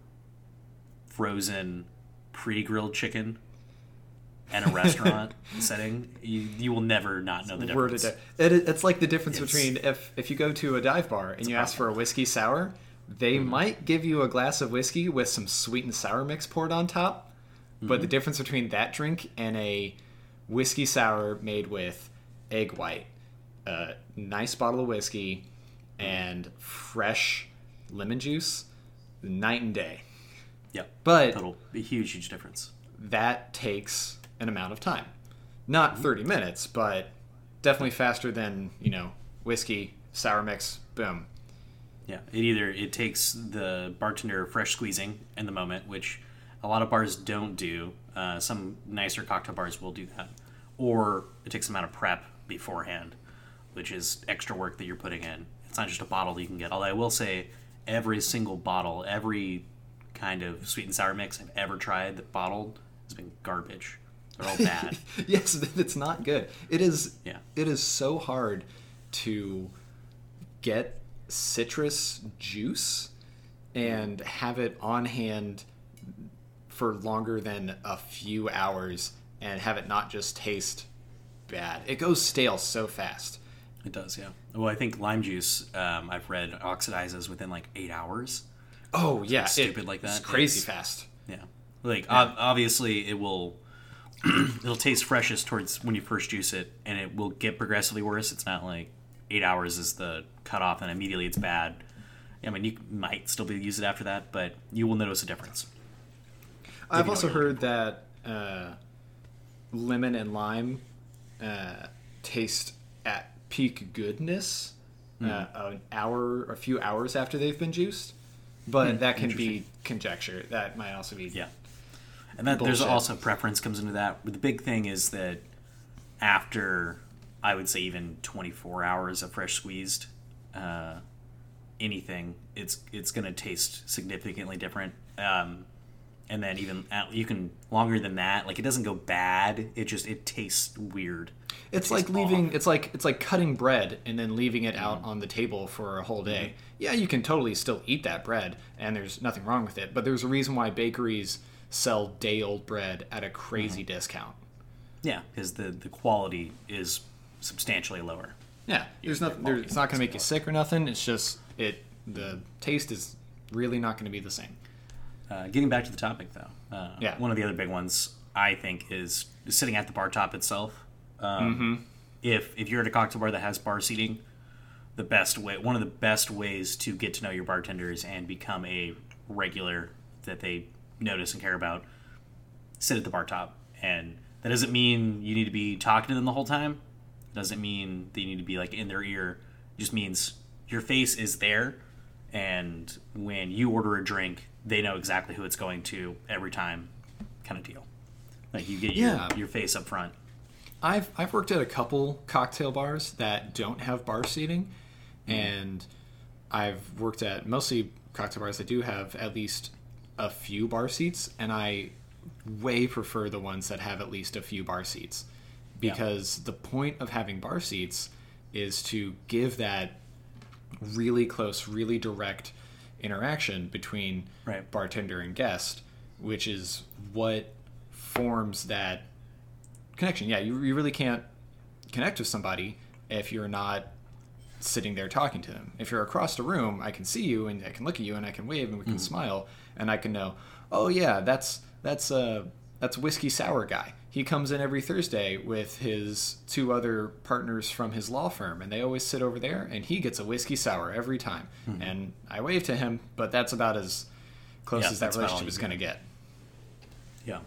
frozen pre-grilled chicken in a restaurant setting, you, you will never not know the Word difference. of day. It, it's like the difference It's- between if if you go to a dive bar and you ask for a whiskey sour, they Mm-hmm. might give you a glass of whiskey with some sweet and sour mix poured on top. But Mm-hmm. the difference between that drink and a whiskey sour made with egg white, a nice bottle of whiskey, and fresh lemon juice, night and day. Yep. But Total, a huge, huge difference. that takes an amount of time. Not thirty minutes, but definitely faster than, you know, whiskey, sour mix, boom. Yeah, it either it takes the bartender fresh squeezing in the moment, which a lot of bars don't do. Uh, some nicer cocktail bars will do that, or it takes a amount of prep beforehand, which is extra work that you're putting in. It's not just a bottle you can get. Although I will say, every single bottle, every kind of sweet and sour mix I've ever tried that bottled has been garbage. They're all bad. Yes, it's not good. It is Yeah. it is so hard to get citrus juice and have it on hand for longer than a few hours and have it not just taste bad. It goes stale so fast. It does, yeah. Well, I think lime juice, um, I've read, oxidizes within like eight hours. Oh yeah, stupid it- like that. It's crazy It's- fast. Yeah, like ob- obviously it will. It'll taste freshest towards when you first juice it, and it will get progressively worse. It's not like eight hours is the cutoff, and immediately it's bad. I mean, you might still be able to use it after that, but you will notice a difference. I've you know also what you're heard that uh, lemon and lime uh, taste at peak goodness uh, an hour, a few hours after they've been juiced. But Hmm, that can be interesting. conjecture. That might also be Yeah. And that there's bullshit. also preference comes into that. But the big thing is that after, I would say, even twenty-four hours of fresh squeezed uh, anything, it's it's going to taste significantly different. Um, and then even at, you can longer than that, like it doesn't go bad. It just it tastes weird. It's It like tastes leaving. off. It's like it's like cutting bread and then leaving it out on the table for a whole day. Yeah, you can totally still eat that bread, and there's nothing wrong with it. But there's a reason why bakeries sell day-old bread at a crazy discount. Yeah, because the the quality is substantially lower. Yeah, there's the nothing. There, quality it's not going to is make you sick or nothing. It's just it. The taste is really not going to be the same. Uh, getting back to the topic, though, uh, Yeah. one of the other big ones I think is sitting at the bar top itself. Um, Mm-hmm. If if you're at a cocktail bar that has bar seating, the best way, one of the best ways to get to know your bartenders and become a regular that they notice and care about, sit at the bar top. And that doesn't mean you need to be talking to them the whole time. Doesn't mean that you need to be like in their ear. It just means your face is there, and when you order a drink, they know exactly who it's going to every time, kind of deal. Like you get your, Yeah. your face up front. I've I've worked at a couple cocktail bars that don't have bar seating, and I've worked at mostly cocktail bars that do have at least a few bar seats, and I way prefer the ones that have at least a few bar seats, because the point of having bar seats is to give that really close, really direct interaction between Right. bartender and guest, which is what forms that connection. Yeah, you, you really can't connect with somebody if you're not sitting there talking to them. If you're across the room, I can see you and I can look at you and I can wave and we can smile and I can know, oh yeah, that's that's uh that's Whiskey Sour guy. He comes in every Thursday with his two other partners from his law firm, and they always sit over there, and he gets a Whiskey Sour every time. And I wave to him, but that's about as close Yeah, as that that's about all relationship you is going to get. get. Yeah.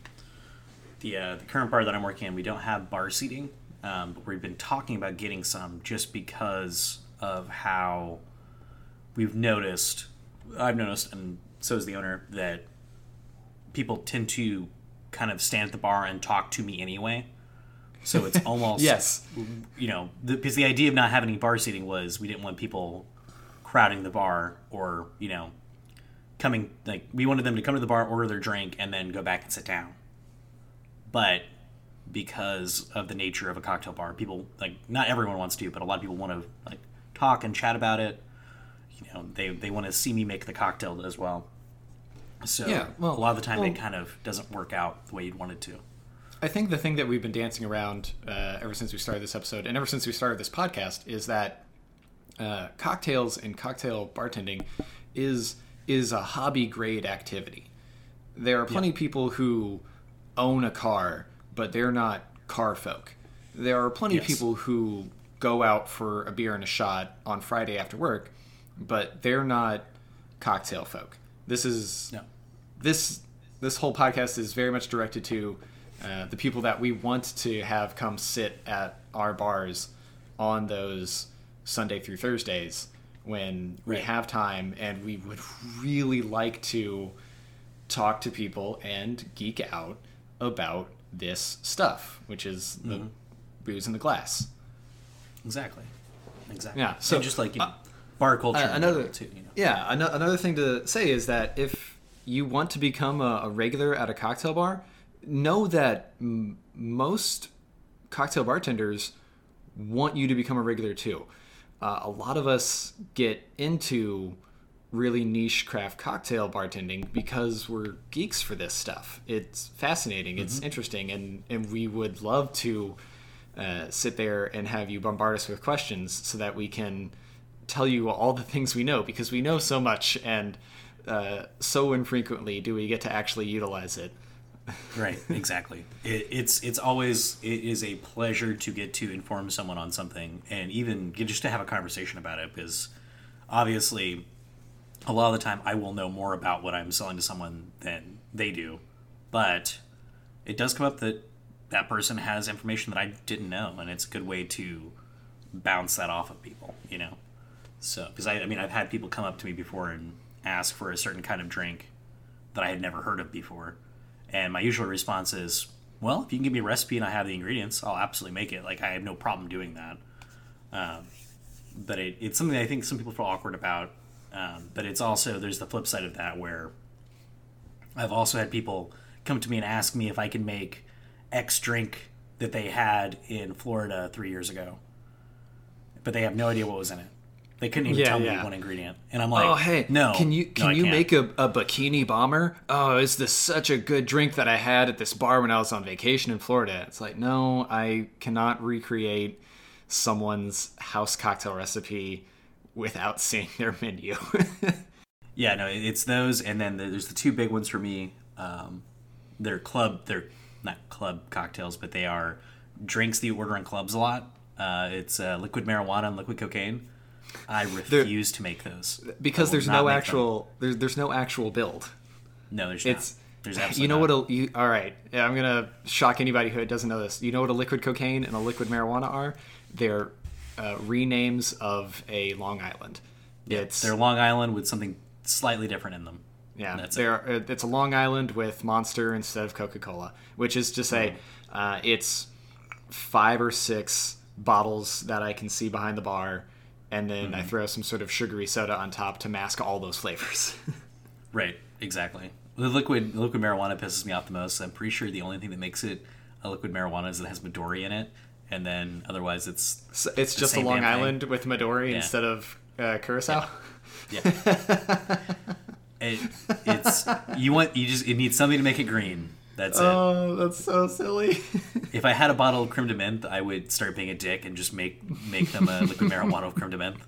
The uh, the current bar that I'm working in, we don't have bar seating, um, but we've been talking about getting some just because of how we've noticed. I've noticed, and so is the owner, that people tend to kind of stand at the bar and talk to me anyway. So it's almost Yes. you know, the, because the idea of not having any bar seating was we didn't want people crowding the bar or you know coming like we wanted them to come to the bar, order their drink, and then go back and sit down. But because of the nature of a cocktail bar, people like not everyone wants to, but a lot of people want to like talk and chat about it. You know, they they want to see me make the cocktail as well. So Yeah, well- a lot of the time well- it kind of doesn't work out the way you'd want it to. I think the thing that we've been dancing around uh, ever since we started this episode and ever since we started this podcast is that uh, cocktails and cocktail bartending is is a hobby grade activity. There are plenty of people who own a car, but they're not car folk. There are plenty of Yes. people who go out for a beer and a shot on Friday after work, but they're not cocktail folk. This is No. this this whole podcast is very much directed to uh, the people that we want to have come sit at our bars on those Sunday through Thursdays when we Right. have time and we would really like to talk to people and geek out about this stuff, which is the Mm-hmm. booze in the glass. Exactly. Exactly. Yeah, so, And just like you know, uh, bar culture Uh, in another general, too. You know. Yeah, ano- another thing to say is that if you want to become a, a regular at a cocktail bar, know that m- most cocktail bartenders want you to become a regular too. Uh, a lot of us get into really niche craft cocktail bartending because we're geeks for this stuff. It's fascinating, it's interesting, and, and we would love to uh, sit there and have you bombard us with questions so that we can tell you all the things we know, because we know so much and uh, so infrequently do we get to actually utilize it. Right, exactly. It, it's it's always it is a pleasure to get to inform someone on something, and even get, just to have a conversation about it. Because obviously, a lot of the time, I will know more about what I'm selling to someone than they do. But it does come up that that person has information that I didn't know, and it's a good way to bounce that off of people. You know. So, because I, I mean, I've had people come up to me before and ask for a certain kind of drink that I had never heard of before. And my usual response is, well, if you can give me a recipe and I have the ingredients, I'll absolutely make it. Like, I have no problem doing that. Um, but it, it's something I think some people feel awkward about. Um, but it's also, there's the flip side of that where I've also had people come to me and ask me if I can make X drink that they had in Florida three years ago. But they have no idea what was in it. They couldn't even Yeah, tell yeah. me one ingredient. And I'm like, Oh, hey, no. can you no, can I you can't." make a, a bikini bomber? Oh, is this such a good drink that I had at this bar when I was on vacation in Florida? It's like, no, I cannot recreate someone's house cocktail recipe without seeing their menu. Yeah, no, it's those, and then there's the two big ones for me. Um, they're club, they're not club cocktails, but they are drinks that you order in clubs a lot. Uh, it's uh, liquid marijuana and liquid cocaine. I refuse to make those because I will there's not no make actual there's there's no actual build. them. No, there's It's not. There's absolutely you know not. what a you, all right. Yeah, I'm gonna shock anybody who doesn't know this. You know what a liquid cocaine and a liquid marijuana are? They're uh, renames of a Long Island. It's They're Long Island with something slightly different in them. yeah. That's They're uh, it's a Long Island with Monster instead of Coca-Cola, which is to say, uh, it's five or six bottles that I can see behind the bar, and then Mm-hmm. I throw some sort of sugary soda on top to mask all those flavors. Right, exactly. The liquid liquid marijuana pisses me off the most. I'm pretty sure the only thing that makes it a liquid marijuana is that it has Midori in it, and then otherwise it's So it's the just a same Long damn thing. Island with Midori Yeah. instead of uh, Curacao. Yeah. it, it's you want you just it needs something to make it green. That's it. Oh, that's so silly. If I had a bottle of creme de menthe, I would start being a dick and just make make them a liquid marijuana with creme de menthe.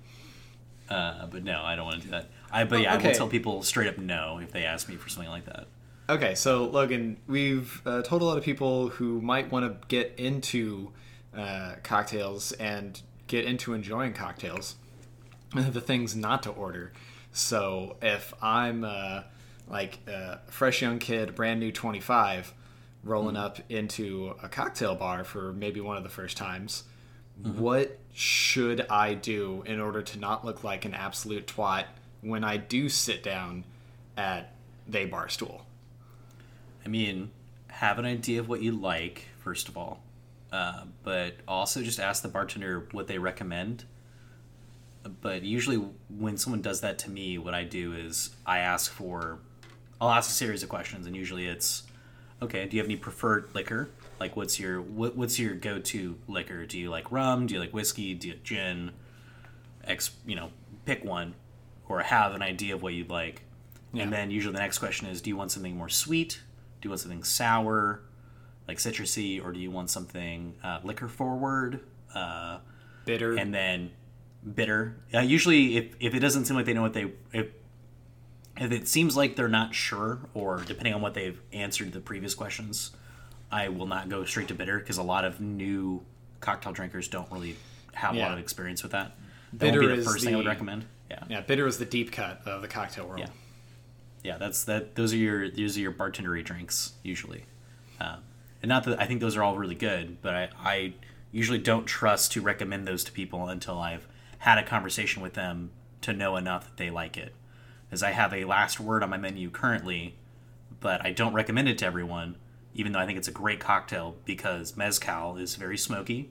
Uh, but no, I don't want to do that. I but yeah, I Okay. will tell people straight up no if they ask me for something like that. Okay, so Logan, we've uh, told a lot of people who might want to get into uh, cocktails and get into enjoying cocktails the things not to order. So if I'm uh, like a fresh young kid, brand new twenty-five, rolling up into a cocktail bar for maybe one of the first times, what should I do in order to not look like an absolute twat when I do sit down at the bar stool? I mean, have an idea of what you like, first of all. Uh, but also just ask the bartender what they recommend. But usually when someone does that to me, what I do is I ask for... I'll ask a series of questions, and usually it's, okay, do you have any preferred liquor? Like, what's your what, what's your go-to liquor? Do you like rum? Do you like whiskey? Do you like gin? X, you know, pick one. Or have an idea of what you'd like. Yeah. And then usually the next question is, do you want something more sweet? Do you want something sour, like citrusy, or do you want something uh, liquor forward, uh, Bitter. and then bitter? Uh, usually, if, if it doesn't seem like they know what they if if it seems like they're not sure, or depending on what they've answered the previous questions, I will not go straight to bitter because a lot of new cocktail drinkers don't really have a Yeah. lot of experience with that. That Bitter won't be the is first thing I would the- recommend. Yeah. Yeah, bitter is the deep cut of the cocktail world. Yeah. Yeah, that's that. Those are your those are your bartendery drinks usually, um, and not that I think those are all really good, but I, I usually don't trust to recommend those to people until I've had a conversation with them to know enough that they like it. As I have a last word on my menu currently, but I don't recommend it to everyone, even though I think it's a great cocktail because mezcal is very smoky,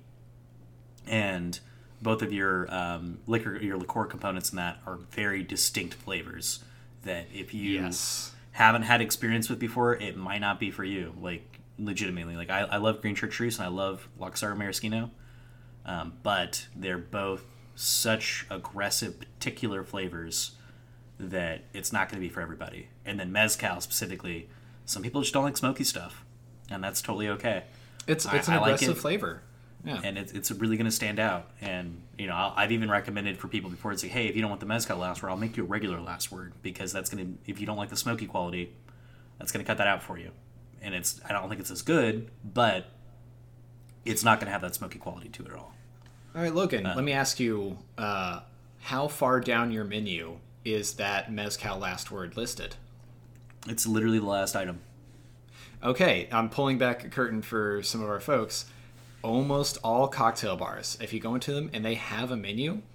and both of your um, liquor your liqueur components in that are very distinct flavors. That if you Yes. haven't had experience with before, it might not be for you. Like, legitimately. Like, I, I love Green Chartreuse and I love Luxardo Maraschino. Um, but they're both such aggressive, particular flavors that it's not going to be for everybody. And then Mezcal, specifically, some people just don't like smoky stuff. And that's totally okay. It's I- it's an I like aggressive it. flavor. Yeah. And it's, it's really going to stand out. And, you know, I'll, I've even recommended for people before to say, hey, if you don't want the mezcal last word, I'll make you a regular last word because that's going to, if you don't like the smoky quality, that's going to cut that out for you. And it's, I don't think it's as good, but it's not going to have that smoky quality to it at all. All right, Logan, let me ask you, uh, how far down your menu is that mezcal last word listed? It's literally the last item. Okay, I'm pulling back a curtain for some of our folks. Almost all cocktail bars, if you go into them and they have a menu,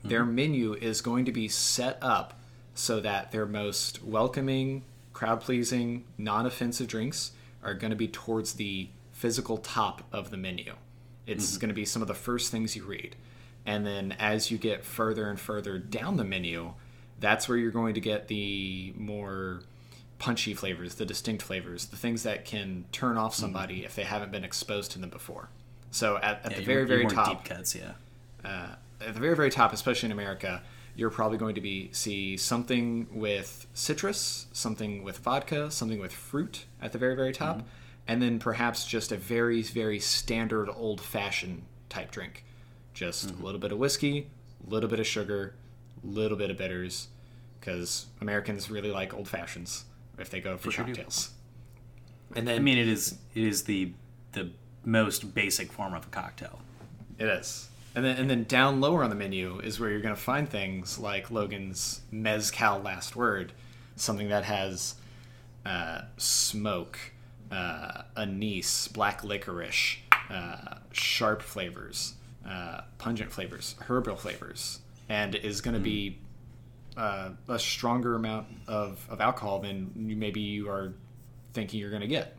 their menu is going to be set up so that their most welcoming, crowd-pleasing, non-offensive drinks are going to be towards the physical top of the menu. It's mm-hmm. going to be some of the first things you read. And then as you get further and further down the menu, that's where you're going to get the more punchy flavors, the distinct flavors, the things that can turn off somebody mm-hmm. if they haven't been exposed to them before. So at, at yeah, the very, you're, very you're top, deep cuts, yeah. Uh, at the very, very top, especially in America, you're probably going to be see something with citrus, something with vodka, something with fruit at the very, very top, mm-hmm. and then perhaps just a very, very standard old-fashioned type drink. Just mm-hmm. a little bit of whiskey, a little bit of sugar, a little bit of bitters, because Americans really like old-fashions if they go for they cocktails. Sure and then, I mean, it is it is the the most basic form of a cocktail. It is. And then and then down lower on the menu is where you're going to find things like Logan's Mezcal Last Word, something that has uh, smoke, uh, anise, black licorice, uh, sharp flavors, uh, pungent flavors, herbal flavors, and is going to mm. be uh, a stronger amount of, of alcohol than you, maybe you are thinking you're going to get.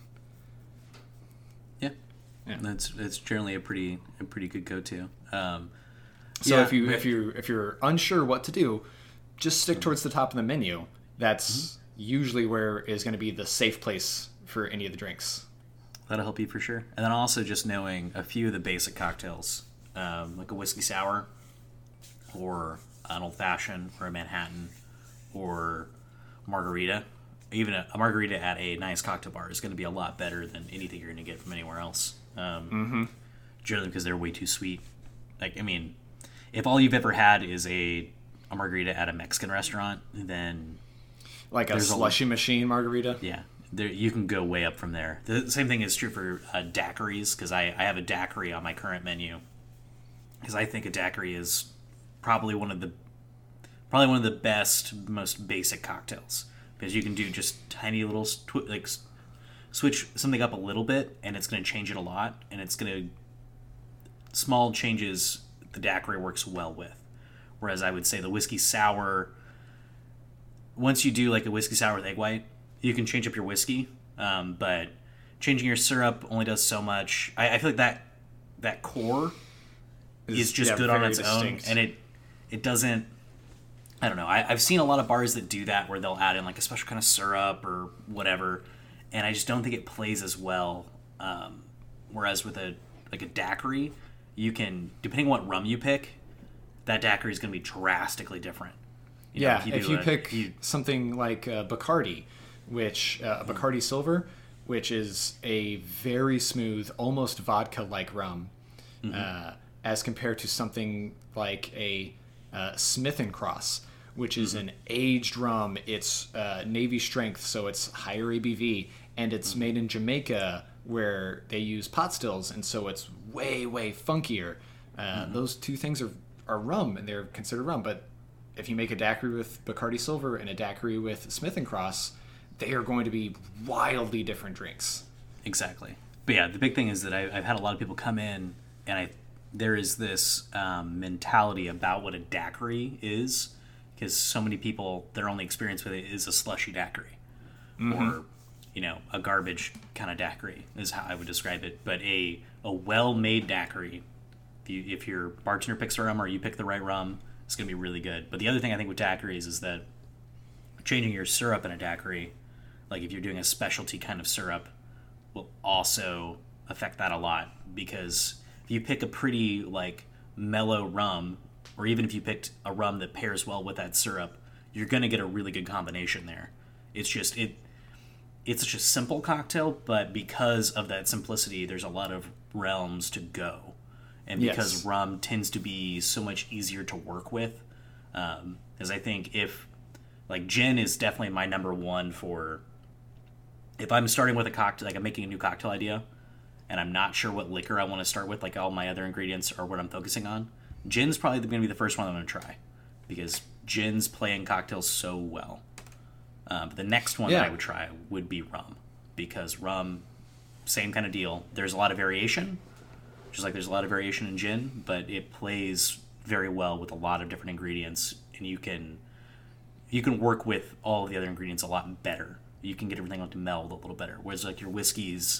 Yeah, that's that's generally a pretty a pretty good go-to. Um, so yeah, if you but, if you if you're unsure what to do, just stick towards the top of the menu. That's mm-hmm. usually where is going to be the safe place for any of the drinks. That'll help you for sure. And then also just knowing a few of the basic cocktails, um, like a whiskey sour, or an old fashioned, or a Manhattan, or margarita. Even a, a margarita at a nice cocktail bar is going to be a lot better than anything you're going to get from anywhere else. Um, mm-hmm. Generally because they're way too sweet. Like, I mean, if all you've ever had is a, a margarita at a Mexican restaurant, then like a slushy a, machine margarita. Yeah, there, you can go way up from there. The same thing is true for uh, daiquiris, because I, I have a daiquiri on my current menu, because I think a daiquiri is probably one of the probably one of the best, most basic cocktails, because you can do just tiny little twi- like. switch something up a little bit, and it's going to change it a lot, and it's going to... Small changes the daiquiri works well with. Whereas I would say the whiskey sour... Once you do like a whiskey sour with egg white, you can change up your whiskey, um, but changing your syrup only does so much. I, I feel like that that core is, is just yeah, good on its distinct. own, and it it doesn't... I don't know. I, I've seen a lot of bars that do that, where they'll add in like a special kind of syrup or whatever, and I just don't think it plays as well. Um, whereas with a like a daiquiri, you can, depending on what rum you pick, that daiquiri is going to be drastically different. You yeah, know, if you, if you a, pick you, something like uh, Bacardi, which uh, Bacardi Silver, which is a very smooth, almost vodka-like rum, mm-hmm. uh, as compared to something like a uh, Smith and Cross, which is mm-hmm. an aged rum. It's uh, Navy strength, so it's higher A B V, and it's mm-hmm. made in Jamaica, where they use pot stills, and so it's way, way funkier. Uh, mm-hmm. Those two things are, are rum, and they're considered rum, but if you make a daiquiri with Bacardi Silver and a daiquiri with Smith and Cross, they are going to be wildly different drinks. Exactly. But yeah, the big thing is that I, I've had a lot of people come in, and I there is this um, mentality about what a daiquiri is, because so many people, their only experience with it is a slushy daiquiri, mm-hmm. or you know, a garbage kind of daiquiri is how I would describe it. But a a well-made daiquiri, if, you, if your bartender picks a rum or you pick the right rum, it's going to be really good. But the other thing I think with daiquiris is that changing your syrup in a daiquiri, like if you're doing a specialty kind of syrup, will also affect that a lot. Because if you pick a pretty like mellow rum, or even if you picked a rum that pairs well with that syrup, you're going to get a really good combination there. It's just it it's such a simple cocktail, but because of that simplicity, there's a lot of realms to go. And because yes. rum tends to be so much easier to work with, um, as I think if, like, gin is definitely my number one for, if I'm starting with a cocktail, like I'm making a new cocktail idea, and I'm not sure what liquor I want to start with, like all my other ingredients or what I'm focusing on, gin's probably going to be the first one I'm going to try, because gins play in cocktails so well. Uh, but the next one yeah. that I would try would be rum, because rum, same kind of deal. There's a lot of variation, just like there's a lot of variation in gin, but it plays very well with a lot of different ingredients, and you can you can work with all of the other ingredients a lot better. You can get everything to meld a little better. Whereas like your whiskeys,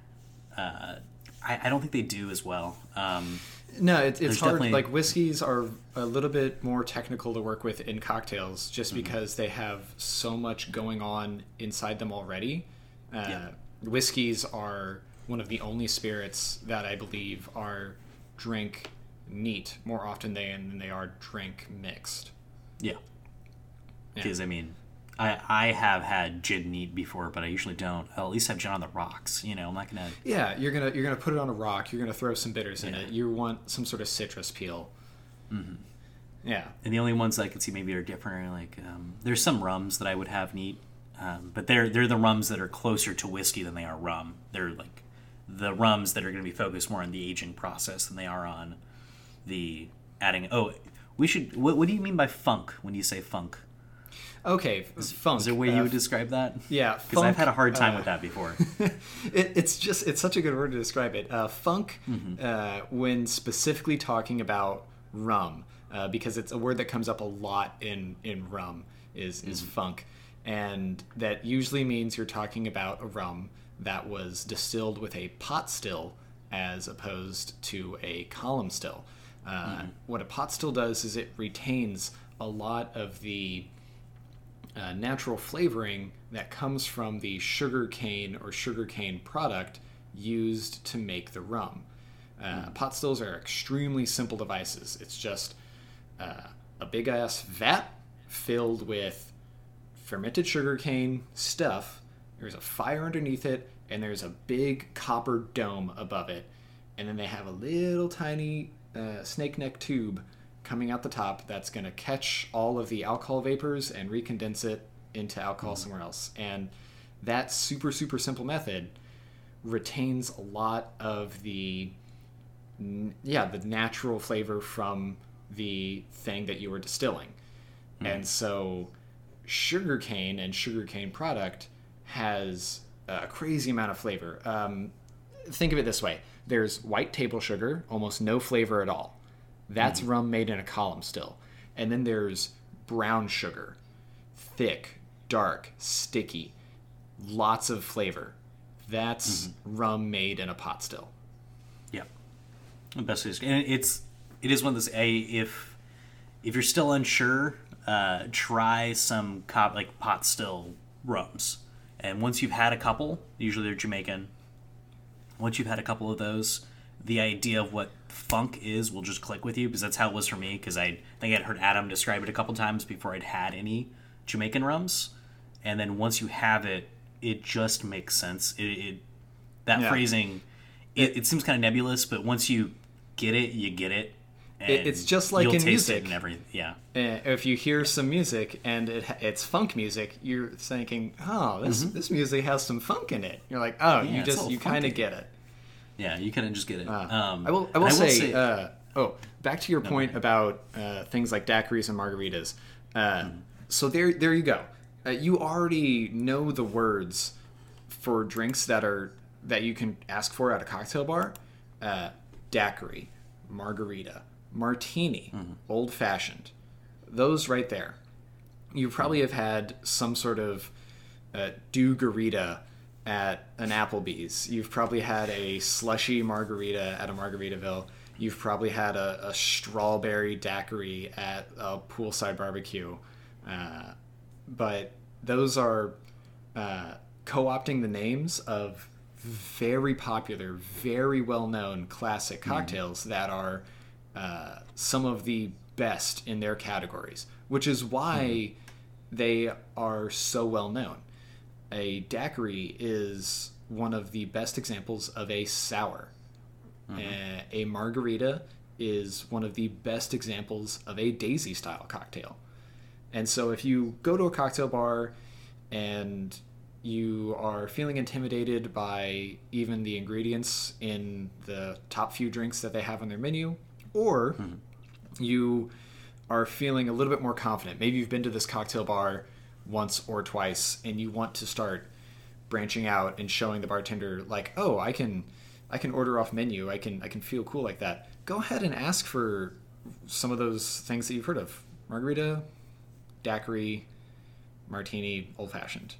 uh, I, I don't think they do as well. Um, no, it, it's hard. definitely... Like whiskeys are a little bit more technical to work with in cocktails, just mm-hmm. because they have so much going on inside them already. Uh, yeah. Whiskeys are one of the only spirits that I believe are drink neat more often than they are drink mixed. Yeah. Because, yeah. I mean, I I have had gin neat before, but I usually don't. I'll at least have gin on the rocks. You know, I'm not going to... Yeah, you're going to you're gonna put it on a rock. You're going to throw some bitters in yeah. it. You want some sort of citrus peel. Mm-hmm. Yeah. And the only ones I can see maybe are different are like... Um, there's some rums that I would have neat, um, but they're, they're the rums that are closer to whiskey than they are rum. They're like the rums that are going to be focused more on the aging process than they are on the adding... Oh, we should... What, what do you mean by funk when you say funk? Okay, is, funk. Is there a way uh, you would describe that? Yeah, because I've had a hard time uh, with that before. it, it's just it's such a good word to describe it. Uh, funk, mm-hmm. uh, when specifically talking about rum, uh, because it's a word that comes up a lot in in rum is is mm-hmm. funk, and that usually means you're talking about a rum that was distilled with a pot still as opposed to a column still. Uh, mm-hmm. What a pot still does is it retains a lot of the Uh, natural flavoring that comes from the sugar cane or sugar cane product used to make the rum. Uh, mm. Pot stills are extremely simple devices. It's just uh, a big ass vat filled with fermented sugar cane stuff. There's a fire underneath it, and there's a big copper dome above it. And then they have a little tiny uh, snake neck tube coming out the top that's going to catch all of the alcohol vapors and recondense it into alcohol mm-hmm. somewhere else. And that super, super simple method retains a lot of the, yeah, the natural flavor from the thing that you were distilling. Mm-hmm. And so sugarcane and sugarcane product has a crazy amount of flavor. Um, think of it this way. There's white table sugar, almost no flavor at all. That's mm. rum made in a column still. And then there's brown sugar. Thick, dark, sticky. Lots of flavor. That's mm-hmm. rum made in a pot still. Yeah. The best is, and it's it is one of those, a if if you're still unsure, uh, try some cop, like pot still rums. And once you've had a couple, usually they're Jamaican. Once you've had a couple of those, the idea of what funk is will just click with you, because that's how it was for me, because I think I'd heard Adam describe it a couple times before I'd had any Jamaican rums, and then once you have it, it just makes sense. It, it that yeah. phrasing, it, it seems kind of nebulous, but once you get it, you get it. And it it's just like you'll in taste music. It and everything. Yeah. Uh, if you hear some music and it it's funk music, you're thinking, "Oh, this mm-hmm. this music has some funk in it." You're like, "Oh, yeah, you just you kind of get it." Yeah, you kind of just get it. Uh, um, I will. I will, I will say. say uh, uh, oh, back to your no, point no. about uh, things like daiquiris and margaritas. Uh, mm. So there, there you go. Uh, you already know the words for drinks that are that you can ask for at a cocktail bar. Uh, daiquiri, margarita, martini, mm. old fashioned. Those right there. You probably have had some sort of uh, do-garita at an Applebee's. You've probably had a slushy margarita at a Margaritaville. You've probably had a, a strawberry daiquiri at a poolside barbecue. Uh, but those are uh, co-opting the names of very popular, very well-known classic cocktails mm. that are uh, some of the best in their categories, which is why mm. they are so well-known. A daiquiri is one of the best examples of a sour. Mm-hmm. Uh, a margarita is one of the best examples of a daisy-style cocktail. And so if you go to a cocktail bar and you are feeling intimidated by even the ingredients in the top few drinks that they have on their menu, or mm-hmm. you are feeling a little bit more confident, maybe you've been to this cocktail bar once or twice and you want to start branching out and showing the bartender like, oh, I can I can order off menu, I can I can feel cool like that. Go ahead and ask for some of those things that you've heard of: margarita, daiquiri, martini, old fashioned.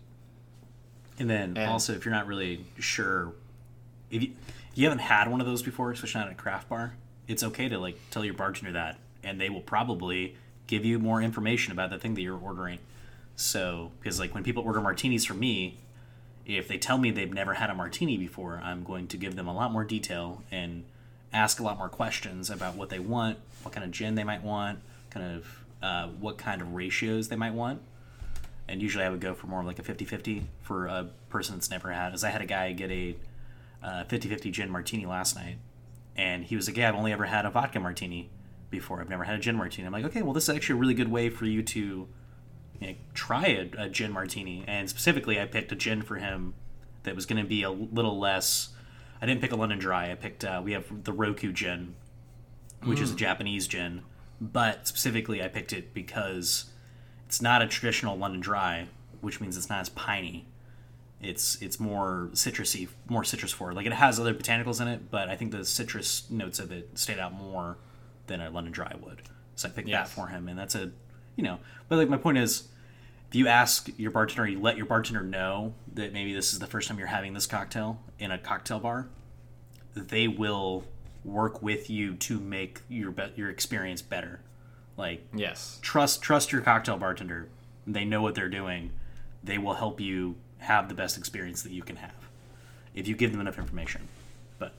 And then And- also, if you're not really sure, if you, if you haven't had one of those before, especially not at a craft bar, it's okay to like tell your bartender that, and they will probably give you more information about the thing that you're ordering. So, because like when people order martinis from me, if they tell me they've never had a martini before, I'm going to give them a lot more detail and ask a lot more questions about what they want, what kind of gin they might want, kind of uh, what kind of ratios they might want. And usually I would go for more of like a fifty-fifty for a person that's never had. As I had a guy get a uh, fifty-fifty gin martini last night, and he was like, yeah, I've only ever had a vodka martini before. I've never had a gin martini. I'm like, okay, well, this is actually a really good way for you to, you know, try a, a gin martini. And specifically, I picked a gin for him that was going to be a little less. I didn't pick a London Dry. I picked, uh, we have the Roku gin, which mm. is a Japanese gin. But specifically, I picked it because it's not a traditional London Dry, which means it's not as piney. It's it's more citrusy, more citrus forward. Like, it has other botanicals in it, but I think the citrus notes of it stayed out more than a London Dry would. So I picked yes. that for him, and that's a, you know. But like my point is, if you ask your bartender, you let your bartender know that maybe this is the first time you're having this cocktail in a cocktail bar, they will work with you to make your be- your experience better. Like, yes, trust trust your cocktail bartender. They know what they're doing. They will help you have the best experience that you can have if you give them enough information. But,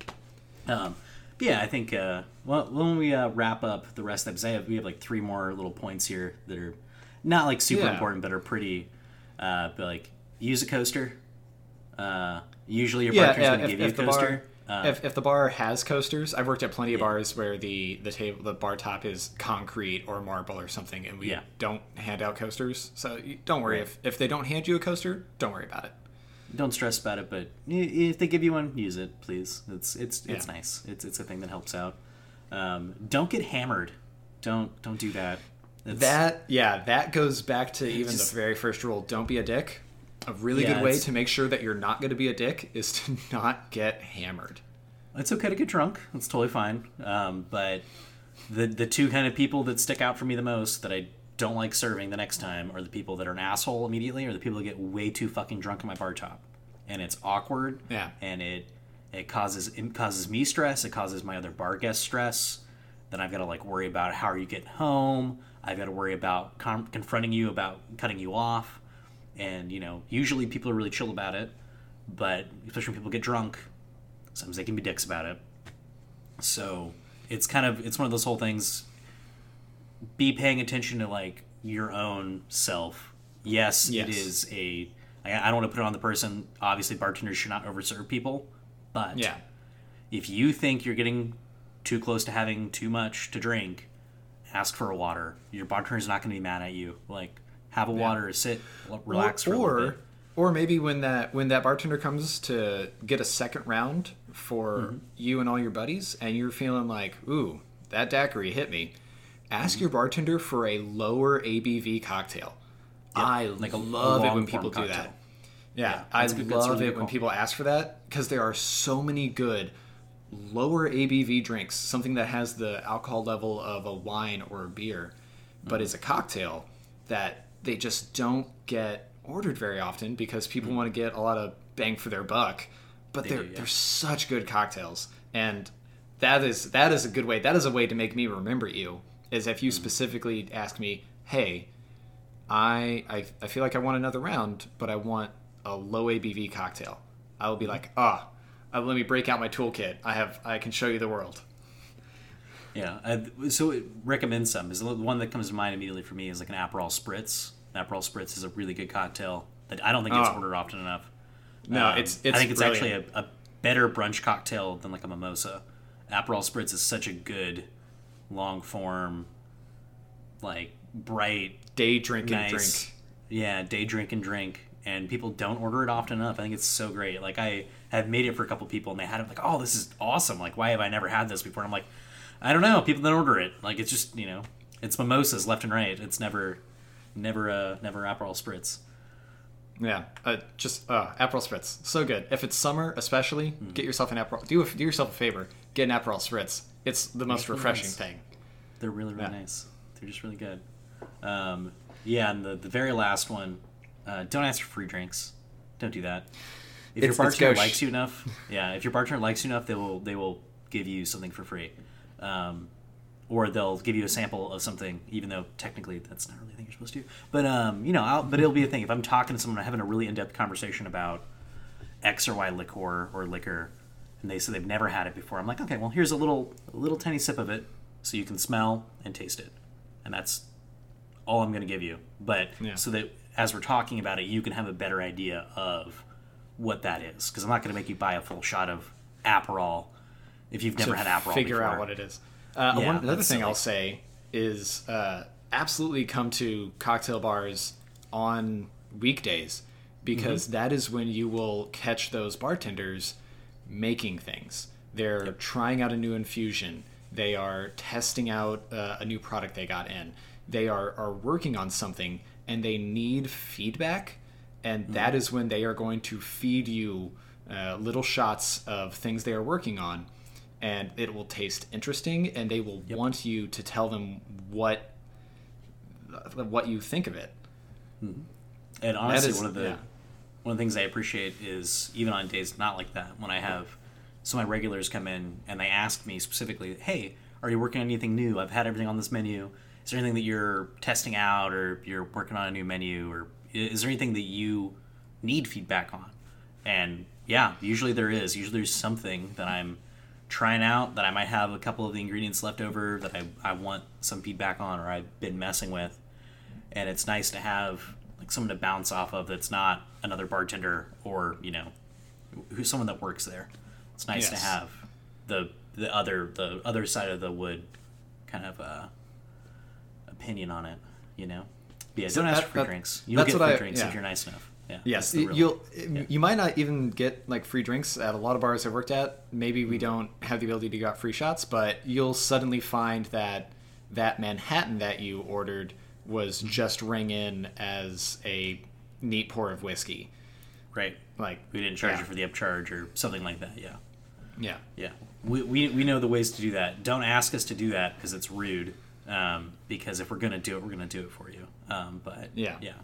um, but yeah, I think uh, well, when we uh, wrap up the rest of the episode, we have like three more little points here that are not like super yeah. important, but are pretty. Uh, but like, use a coaster. Uh, usually, your yeah, bartender's yeah, going to give if you a the coaster. Bar, Uh, if, if the bar has coasters, I've worked at plenty of yeah. bars where the the table the bar top is concrete or marble or something, and we Yeah. don't hand out coasters. So you, don't worry Right. if if they don't hand you a coaster, don't worry about it. Don't stress about it, but if they give you one, use it, please. It's it's it's Yeah. nice. It's it's a thing that helps out. Um, don't get hammered. Don't don't do that. It's, That yeah, that goes back to even just- the very first rule: don't be a dick. A really Yeah, good way it's- to make sure that you're not going to be a dick is to not get hammered. It's okay to get drunk. It's totally fine. Um, but the the two kind of people that stick out for me the most that I don't like serving the next time are the people that are an asshole immediately, or the people that get way too fucking drunk at my bar top, and it's awkward. Yeah. And it it causes it causes me stress. It causes my other bar guests stress. Then I've got to like worry about how are you getting home. I've got to worry about con- confronting you about cutting you off. And you know, usually people are really chill about it, but especially when people get drunk, sometimes they can be dicks about it. So it's kind of it's one of those whole things. Be paying attention to like your own self. Yes, Yes. it is a. I I don't want to put it on the person. Obviously, bartenders should not overserve people. But Yeah. if you think you're getting too close to having too much to drink, ask for a water. Your bartender's not going to be mad at you. Like, have a Yeah. water, sit, relax for a or, little bit. Or maybe when that when that bartender comes to get a second round for Mm-hmm. you and all your buddies, and you're feeling like, ooh, that daiquiri hit me, ask Mm-hmm. your bartender for a lower A B V cocktail. I like a- a love it when long-form people do cocktail. that. Yeah, Yeah, I that's good- that's a love really it good when call. people ask for that because there are so many good lower A B V drinks, something that has the alcohol level of a wine or a beer, but is a cocktail that they just don't get ordered very often because people want to get a lot of bang for their buck. But They they're do, yeah. they're such good cocktails, and that is that is a good way. That is a way to make me remember you. Is if you specifically ask me, hey, I, I I feel like I want another round, but I want a low A B V cocktail. I will be like, ah, uh, let me break out my toolkit. I have I can show you the world. Yeah, I, so it recommend some. Is the one that comes to mind immediately for me is like an Aperol Spritz. An Aperol Spritz is a really good cocktail that I don't think gets Oh. ordered often enough. No, Um, it's it's I think it's brilliant. actually a, a better brunch cocktail than like a mimosa. Aperol Spritz is such a good, long form, like bright, day drink and nice, drink. yeah, day drink and drink. And people don't order it often enough. I think it's so great. Like I have made it for a couple people, and they had it like, "Oh, this is awesome! Like, why have I never had this before?" And I'm like, I don't know. People don't order it. Like, it's just, you know, it's mimosas left and right. It's never, never, uh, never Aperol Spritz. Yeah, uh, just uh, Aperol Spritz, so good. If it's summer, especially, get yourself an Aperol. Do do yourself a favor, get an Aperol Spritz. It's the most Yes, refreshing please. thing. They're really really Yeah. nice. They're just really good. Um, yeah, and the the very last one, uh, don't ask for free drinks. Don't do that. If It's- your it's bartender gauche. likes you enough, yeah, if your bartender likes you enough, they will they will give you something for free, um, or they'll give you a sample of something, even though technically that's not really a thing you're supposed to do. But um, you know, I'll, but it'll be a thing. If I'm talking to someone, having a really in depth conversation about X or Y liqueur or liquor, and they say they've never had it before, I'm like, okay, well, here's a little a little tiny sip of it, so you can smell and taste it, and that's all I'm going to give you. But Yeah. so that as we're talking about it, you can have a better idea of what that is, because I'm not going to make you buy a full shot of Aperol if you've never to had Aperol figure before. out what it is. Uh, Yeah, one, another that's thing silly. I'll say is uh, absolutely come to cocktail bars on weekdays, because Mm-hmm. that is when you will catch those bartenders making things. They're trying out a new infusion. They are testing out uh, a new product they got in. They are, are working on something, and they need feedback, and that is when they are going to feed you uh, little shots of things they are working on, and it will taste interesting, and they will want you to tell them what what you think of it. And honestly, is- one of the yeah. one of the things I appreciate is even on days not like that, when I have some of my regulars come in and they ask me specifically, "Hey, are you working on anything new? I've had everything on this menu. Is there anything that you're testing out, or you're working on a new menu, or is there anything that you need feedback on?" And yeah, usually there is. Usually there's something that I'm trying out that I might have a couple of the ingredients left over that I, I want some feedback on, or I've been messing with. And it's nice to have like someone to bounce off of that's not another bartender or, you know, who's someone that works there. It's nice to Yes. have the the other the other side of the wood kind of uh, opinion on it, you know. But yeah, So don't ask that- for free that- drinks. You'll that's get what free I- drinks yeah. if you're nice enough. Yeah. Yes, that's the real- you'll yeah. you might not even get like free drinks at a lot of bars I've worked at. Maybe Mm-hmm. we don't have the ability to get free shots, but you'll suddenly find that that Manhattan that you ordered was Mm-hmm. just ring in as a neat pour of whiskey. Right. Like We didn't charge yeah. you for the upcharge or something like that. Yeah. Yeah. Yeah, we, we, we know the ways to do that. Don't ask us to do that because it's rude. Um, because if we're gonna do it, we're gonna do it for you. Um, but Yeah. yeah,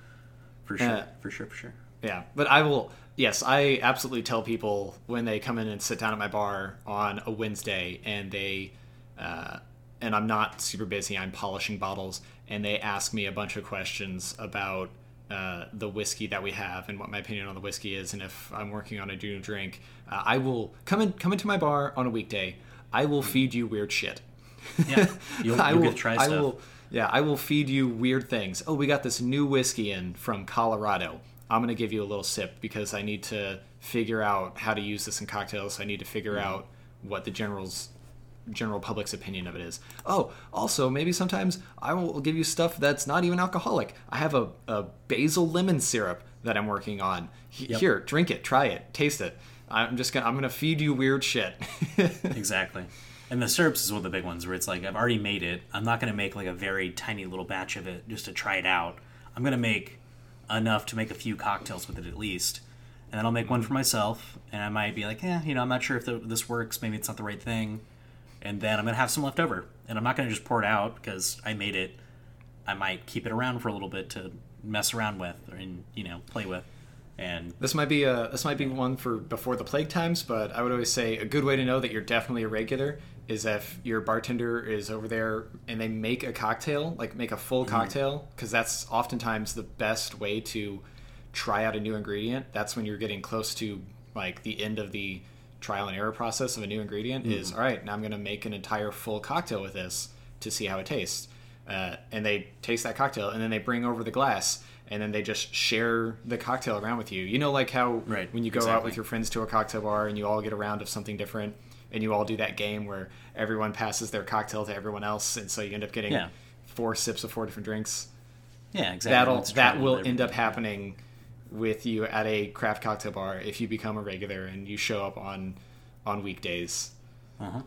for sure, Uh, for sure, for sure. Yeah, but I will. Yes, I absolutely tell people when they come in and sit down at my bar on a Wednesday, and they, uh, and I'm not super busy. I'm polishing bottles, and they ask me a bunch of questions about uh, the whiskey that we have and what my opinion on the whiskey is, and if I'm working on a new drink. Uh, I will come in, come into my bar on a weekday. I will feed you weird shit. Yeah, you'll, I you'll will, get to try I stuff. will, yeah, I will feed you weird things. Oh, we got this new whiskey in from Colorado. I'm gonna give you a little sip because I need to figure out how to use this in cocktails. I need to figure Mm-hmm. out what the general's general public's opinion of it is. Oh, also maybe sometimes I will give you stuff that's not even alcoholic. I have a, a basil lemon syrup that I'm working on. He- Yep. Here, drink it, try it, taste it. I'm just gonna I'm gonna feed you weird shit. Exactly. And the syrups is one of the big ones where it's like, I've already made it. I'm not going to make like a very tiny little batch of it just to try it out. I'm going to make enough to make a few cocktails with it at least. And then I'll make one for myself. And I might be like, yeah, you know, I'm not sure if the, this works. Maybe it's not the right thing. And then I'm going to have some left over. And I'm not going to just pour it out because I made it. I might keep it around for a little bit to mess around with and, you know, play with. And This might be a this might be one for before the plague times, but I would always say a good way to know that you're definitely a regular is if your bartender is over there and they make a cocktail, like make a full cocktail, because that's oftentimes the best way to try out a new ingredient. That's when you're getting close to like the end of the trial and error process of a new ingredient. Is all right, now I'm going to make an entire full cocktail with this to see how it tastes. Uh, and they taste that cocktail, and then they bring over the glass, and then they just share the cocktail around with you. You know, like how Right, when you go out exactly. with your friends to a cocktail bar and you all get a round of something different, and you all do that game where everyone passes their cocktail to everyone else, and so you end up getting Yeah. four sips of four different drinks. yeah, exactly. That'll Let's that try will it. end up happening with you at a craft cocktail bar if you become a regular and you show up on on weekdays. Uh-huh.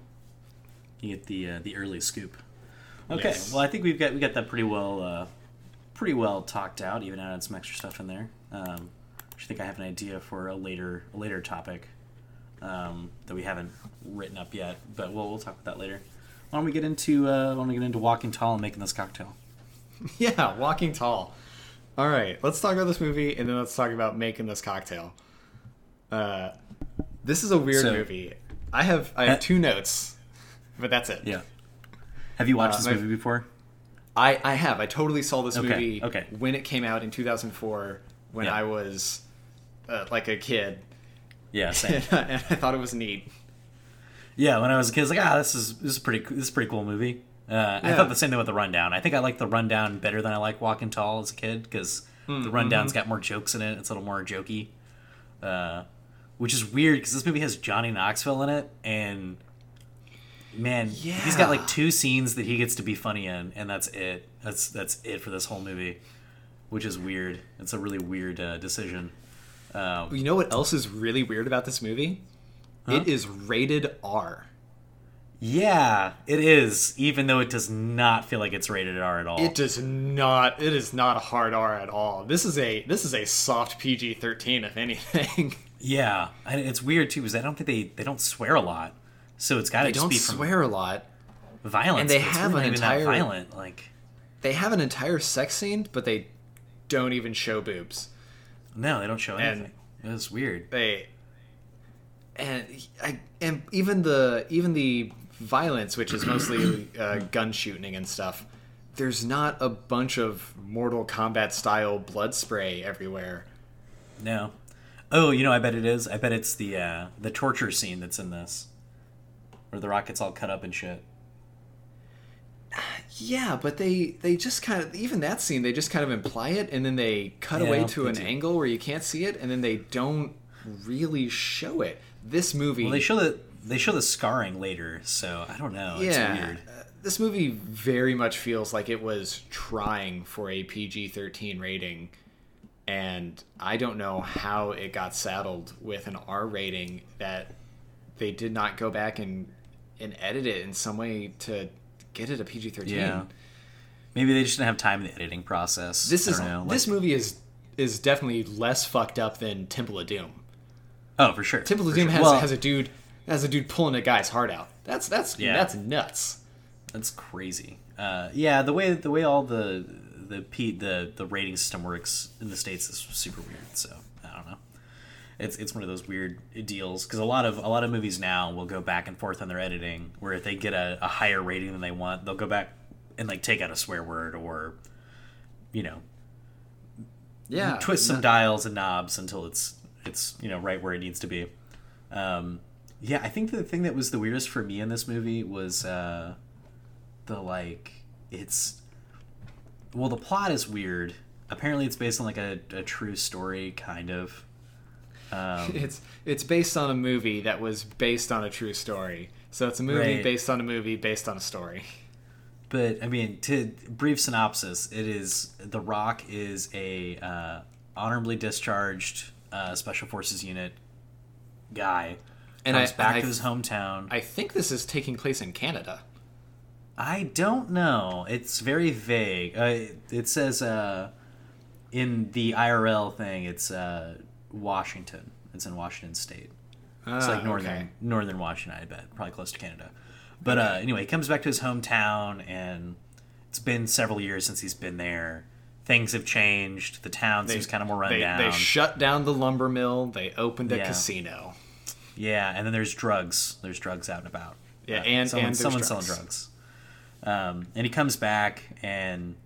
You get the uh, the early scoop. Okay, Yes. well, I think we've got we got that pretty well uh, pretty well talked out. Even added some extra stuff in there. Um, I think I have an idea for a later a later topic um, that we haven't written up yet, but we'll we'll talk about that later. why don't we get into uh, why don't we get into Walking Tall and making this cocktail? Yeah, Walking Tall. All right, let's talk about this movie, and then let's talk about making this cocktail. Uh, this is a weird so, movie. I have I have uh, two notes, but that's it. Yeah. Have you watched uh, this movie my, before? I, I have. I totally saw this okay, movie okay. when it came out in two thousand four, when yeah. I was uh, like a kid. Yeah, same. And I thought it was neat. Yeah, when I was a kid, I was like, ah, this is this is pretty this is a pretty cool movie. Uh, yeah. I thought the same thing with The Rundown. I think I like The Rundown better than I like Walking Tall as a kid because mm-hmm. The Rundown's got more jokes in it. It's a little more jokey, uh, which is weird because this movie has Johnny Knoxville in it, and man, yeah. he's got like two scenes that he gets to be funny in, and that's it. That's that's it for this whole movie, which is weird. It's a really weird uh, decision. Um, you know what else is really weird about this movie? Huh? It is rated R. Yeah, it is, even though it does not feel like it's rated R at all. It does not. It is not a hard R at all. This is a this is a soft P G thirteen, if anything. Yeah, and it's weird too because I don't think they, they don't swear a lot, so it's got to just be from swear a lot. Violence, and they it's have really an entire violent like. They have an entire sex scene, but they don't even show boobs. No, they don't show anything. And it's weird. They and I and even the even the violence, which is mostly uh, gun shooting and stuff. There's not a bunch of Mortal Kombat style blood spray everywhere. No. Oh, you know, I bet it is. I bet it's the uh, the torture scene that's in this, where the Rock gets all cut up and shit. Yeah, but they, they just kind of, even that scene, they just kind of imply it, and then they cut yeah, away to an do. angle where you can't see it, and then they don't really show it. This movie... Well, they show the, they show the scarring later, so I don't know. Yeah, it's weird. Uh, this movie very much feels like it was trying for a P G thirteen rating, and I don't know how it got saddled with an R rating that they did not go back and, and edit it in some way to... get it a P G thirteen. Yeah. Maybe they just didn't have time in the editing process. This is know, like... this movie is is definitely less fucked up than Temple of Doom. Oh, for sure. Temple of for Doom sure. has well, has a dude has a dude pulling a guy's heart out. That's that's yeah. that's nuts. That's crazy. Uh, yeah, the way the way all the the P, the the rating system works in the States is super weird. So I don't know. It's it's one of those weird deals because a lot of a lot of movies now will go back and forth on their editing. Where if they get a, a higher rating than they want, they'll go back and like take out a swear word or, you know, yeah, twist some dials and knobs until it's it's you know right where it needs to be. Um, yeah, I think the thing that was the weirdest for me in this movie was uh, the like it's well the plot is weird. Apparently, it's based on like a, a true story kind of. Um, it's it's based on a movie that was based on a true story. So it's a movie right. based on a movie based on a story. But I mean, to brief synopsis, it is The Rock is a uh, honorably discharged uh, special forces unit guy, and comes I, back and to I, his hometown. I think this is taking place in Canada. I don't know. It's very vague. Uh, it says uh, in the I R L thing, it's. Uh, Washington. It's in Washington State. Ah, it's like northern okay. northern Washington, I bet. Probably close to Canada. But okay. uh, anyway, he comes back to his hometown, and it's been several years since he's been there. Things have changed. The town they, seems kind of more run they, down. They shut down the lumber mill. They opened a yeah. casino. Yeah, and then there's drugs. There's drugs out and about. Yeah, uh, and, someone, and someone's drugs. selling drugs. Um, and he comes back, and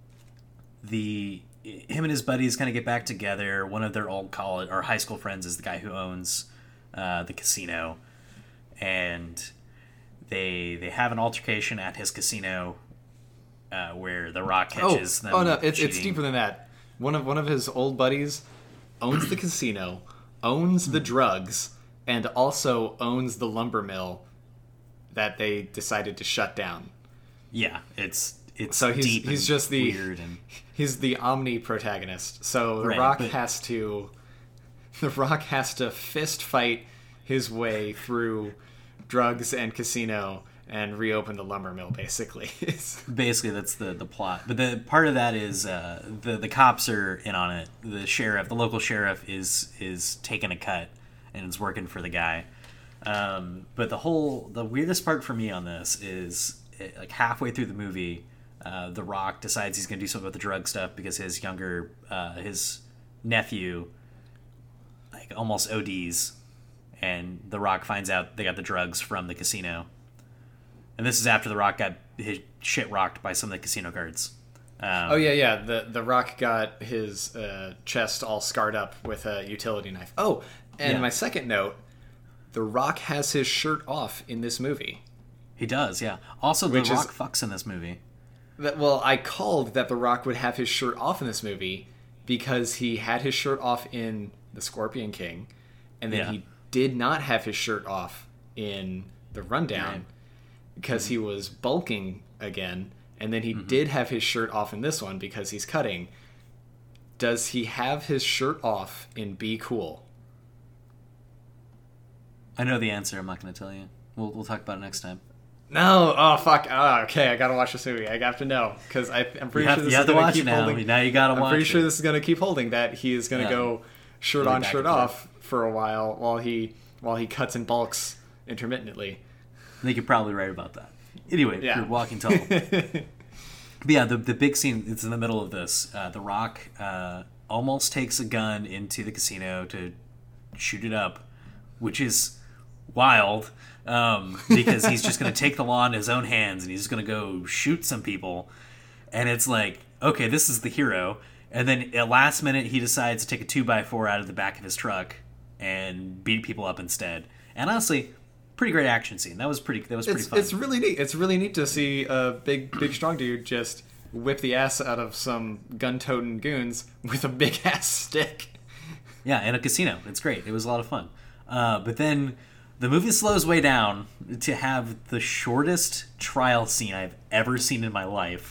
the... him and his buddies kind of get back together. One of their old college or high school friends is the guy who owns uh, the casino, and they they have an altercation at his casino uh, where The Rock catches oh, them. Oh no, it's cheating. it's deeper than that. One of one of his old buddies owns the casino, owns the drugs, and also owns the lumber mill that they decided to shut down. Yeah, it's. It's so he's deep he's just the weird and... he's the omni protagonist. So the right, Rock but... has to the Rock has to fist fight his way through drugs and casino and reopen the lumber mill. Basically, basically that's the the plot. But the part of that is uh, the the cops are in on it. The sheriff, the local sheriff, is is taking a cut and is working for the guy. Um, but the whole the weirdest part for me on this is. like halfway through the movie, uh, The Rock decides he's going to do something with the drug stuff because his younger, uh, his nephew, like almost O Ds, and The Rock finds out they got the drugs from the casino. And this is after The Rock got his shit rocked by some of the casino guards. Um, oh yeah, yeah. The The Rock got his uh, chest all scarred up with a utility knife. Oh, and Yeah. my second note: The Rock has his shirt off in this movie. He does, yeah. Also, The Which Rock is- fucks in this movie. That well, I called that The Rock would have his shirt off in this movie because he had his shirt off in The Scorpion King, and then Yeah. he did not have his shirt off in The Rundown Right. because Mm-hmm. he was bulking again, and then he did have his shirt off in this one because he's cutting. Does he have his shirt off in Be Cool? I know the answer. I'm not going to tell you. We'll we'll talk about it next time. No. Oh fuck. Oh, okay, I gotta watch this movie. I have to know because I'm pretty You have, sure this you have is to gonna watch keep it now. holding. Now you got to watch I'm pretty it. sure this is gonna keep holding that he is gonna Yeah. go shirt Really on, back shirt and forth. off for a while while he while he cuts and bulks intermittently. I think you're probably right about that. Anyway, Yeah. you're walking tall. But yeah, the the big scene, it's in the middle of this. Uh, the Rock uh, almost takes a gun into the casino to shoot it up, which is wild um, because he's just going to take the law in his own hands and he's just going to go shoot some people. And it's like, okay, this is the hero. And then at last minute, he decides to take a two by four out of the back of his truck and beat people up instead. And honestly, pretty great action scene. That was pretty. That was pretty It's fun. it's really neat. It's really neat to see a big big strong dude just whip the ass out of some gun-toting goons with a big ass stick. Yeah, in a casino. It's great. It was a lot of fun. Uh, but then the movie slows way down to have the shortest trial scene I've ever seen in my life.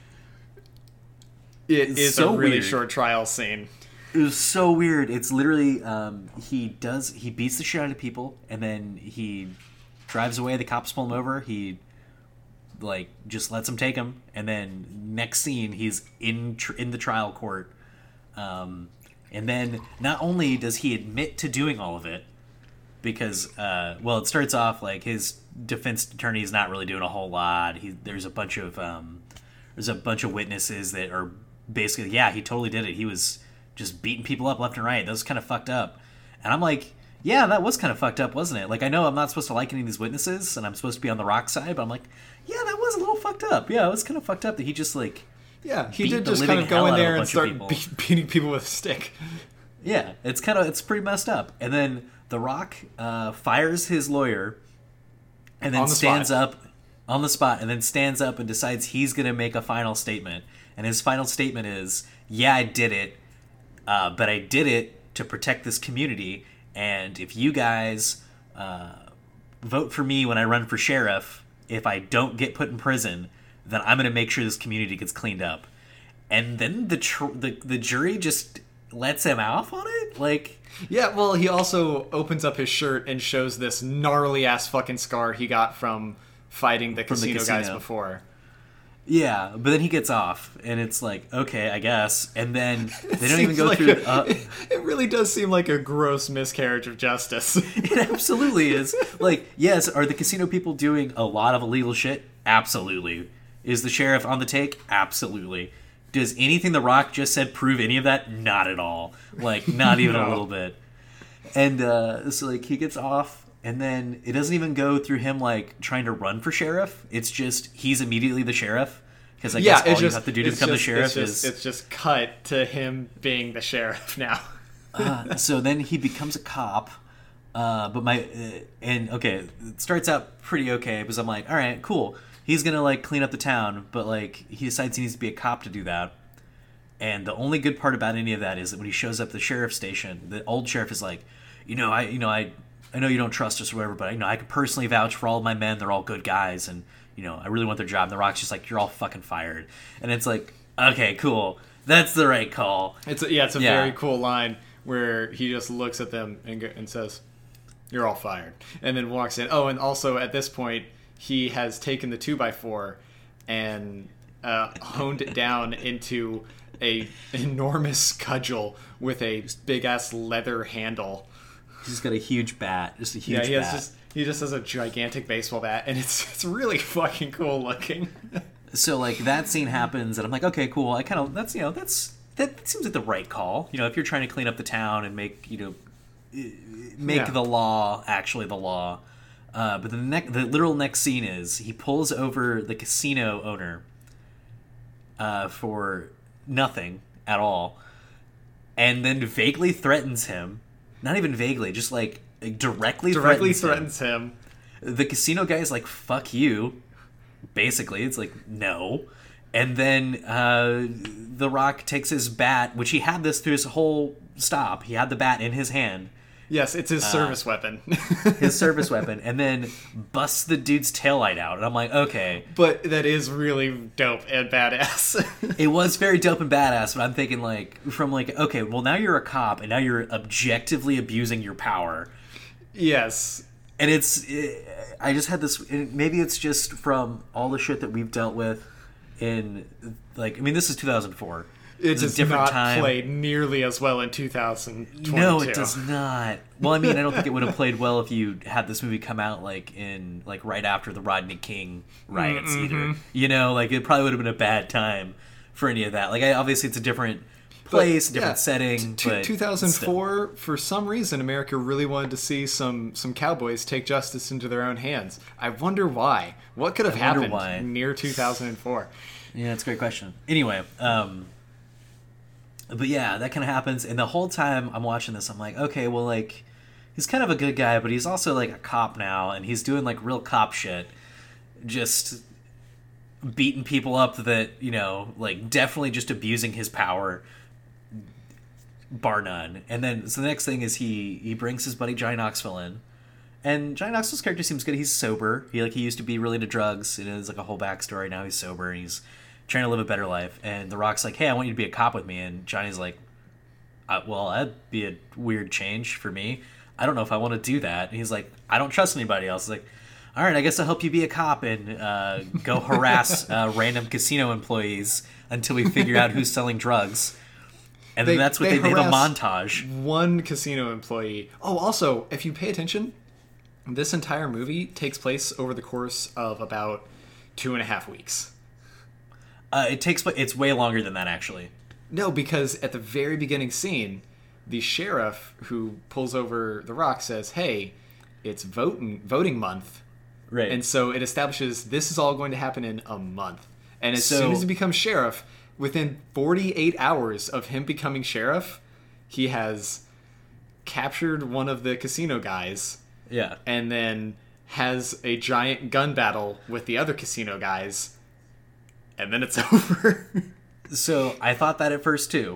It It's is so a really weird. short trial scene. It was so weird. It's literally um, he does he beats the shit out of people and then he drives away. The cops pull him over. He like just lets him take him, and then next scene he's in tr- in the trial court. Um, and then not only does he admit to doing all of it, because uh, well, it starts off like his defense attorney is not really doing a whole lot. He there's a bunch of um, there's a bunch of witnesses that are basically yeah he totally did it. He was just beating people up left and right. That was kind of fucked up. And I'm like, yeah, that was kind of fucked up, wasn't it? Like, I know I'm not supposed to like any of these witnesses, and I'm supposed to be on the Rock side, but I'm like, yeah, that was a little fucked up. Yeah, it was kind of fucked up that he just, like... Yeah, he beat did the just kind living of go hell in out of a there and bunch of start people. be- beating people with a stick. Yeah, it's kind of, it's pretty messed up. And then The Rock uh, fires his lawyer, and then On the stands spot. up on the spot, and then stands up and decides he's going to make a final statement. And his final statement is, yeah, I did it, uh, but I did it to protect this community, and if you guys uh, vote for me when I run for sheriff, if I don't get put in prison, then I'm going to make sure this community gets cleaned up. And then the tr- the the jury just lets him off on it? Like... Yeah, well, he also opens up his shirt and shows this gnarly ass fucking scar he got from fighting the From the casino, guys casino. before. Yeah, but then he gets off, and it's like, okay, I guess. And then they don't even Seems go like through... a- uh, it, it really does seem like a gross miscarriage of justice. It absolutely is. Like, yes, are the casino people doing a lot of illegal shit? Absolutely. Is the sheriff on the take? Absolutely. Does anything The Rock just said prove any of that? Not at all. Like, not even No. a little bit. And uh, so, like, he gets off, and then it doesn't even go through him, like, trying to run for sheriff. It's just he's immediately the sheriff. Because I yeah, guess all it's you just, have to do to it's become the just- sheriff it's just, is... it's just cut to him being the sheriff now. Uh, so then he becomes a cop. Uh, but my uh, and okay, it starts out pretty okay because I'm like, all right, cool. He's gonna like clean up the town, but like he decides he needs to be a cop to do that. And the only good part about any of that is that when he shows up at the sheriff's station, the old sheriff is like, you know, I you know I I know you don't trust us or whatever, but you know I can personally vouch for all of my men. They're all good guys, and you know I really want their job. And the Rock's just like, you're all fucking fired. And it's like, okay, cool. That's the right call. It's a, yeah, it's a Yeah. very cool line where he just looks at them and, go, and says, "You're all fired," and then walks in. Oh, and also at this point, he has taken the two by four and uh, honed it down into a enormous cudgel with a big ass leather handle. He's got a huge bat, just a huge Yeah, he has bat. just He just has a gigantic baseball bat, and it's it's really fucking cool looking. So like that scene happens, and I'm like, okay, cool. I kind of that's you know that's that seems like the right call. You know, if you're trying to clean up the town and make you know make Yeah. the law actually the law. Uh, but the next the literal next scene is he pulls over the casino owner uh, for nothing at all, and then vaguely threatens him. Not even vaguely, just like directly Directly threatens, threatens him. him. The casino guy is like, "Fuck you." Basically, it's like no. And then uh, The Rock takes his bat, which he had this through his whole stop. He had the bat in his hand, Yes, it's his service weapon. his service weapon, and then busts the dude's taillight out. And I'm like, okay. But that is really dope and badass. It was very dope and badass, but I'm thinking like, from like, okay, well now you're a cop, and now you're objectively abusing your power. Yes. And it's, I just had this, maybe it's just from all the shit that we've dealt with in, like, I mean, this is two thousand four. It It's a does different not time. play nearly as well in two thousand twenty-two. No, it does not. Well, I mean, I don't think it would have played well if you had this movie come out like in like right after the Rodney King riots. Mm-hmm. Either, you know, like it probably would have been a bad time for any of that. Like, I, obviously, it's a different place, But, different yeah, setting. t- but two thousand four, for some reason, America really wanted to see some some cowboys take justice into their own hands. I wonder why. What could have I wonder happened why. near two thousand four? Yeah, that's a great question. Anyway, um, but yeah, that kind of happens, and the whole time I'm watching this, I'm like, okay, well, like, he's kind of a good guy, but he's also like a cop now, and he's doing like real cop shit, just beating people up that, you know, like definitely just abusing his power, bar none. And then so the next thing is he he brings his buddy Johnny Knoxville in. And Johnny Knoxville's character seems good. He's sober. He like he used to be really into drugs. You know, there's like a whole backstory. Now he's sober and he's trying to live a better life. And The Rock's like, "Hey, I want you to be a cop with me." And Johnny's like, uh, "Well, that'd be a weird change for me. I don't know if I want to do that." And he's like, "I don't trust anybody else." He's like, "All right, I guess I'll help you be a cop and uh, go harass uh, random casino employees until we figure out who's selling drugs." And They- then that's what they they, they have a harass- montage. One casino employee. Oh, also, if you pay attention, this entire movie takes place over the course of about two and a half weeks. Uh, it takes, pla- it's way longer than that actually. No, because at the very beginning scene, the sheriff who pulls over The Rock says, "Hey, it's voting voting month," Right. and so it establishes this is all going to happen in a month. And as So- soon as he becomes sheriff, within forty-eight hours of him becoming sheriff, he has captured one of the casino guys yeah. and then has a giant gun battle with the other casino guys, and then it's over. So I thought that at first too.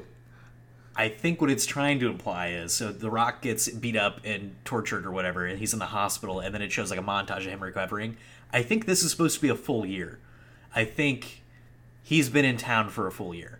I think what it's trying to imply is so The Rock gets beat up and tortured or whatever, and he's in the hospital, and then it shows like a montage of him recovering. I think this is supposed to be a full year. I think he's been in town for a full year.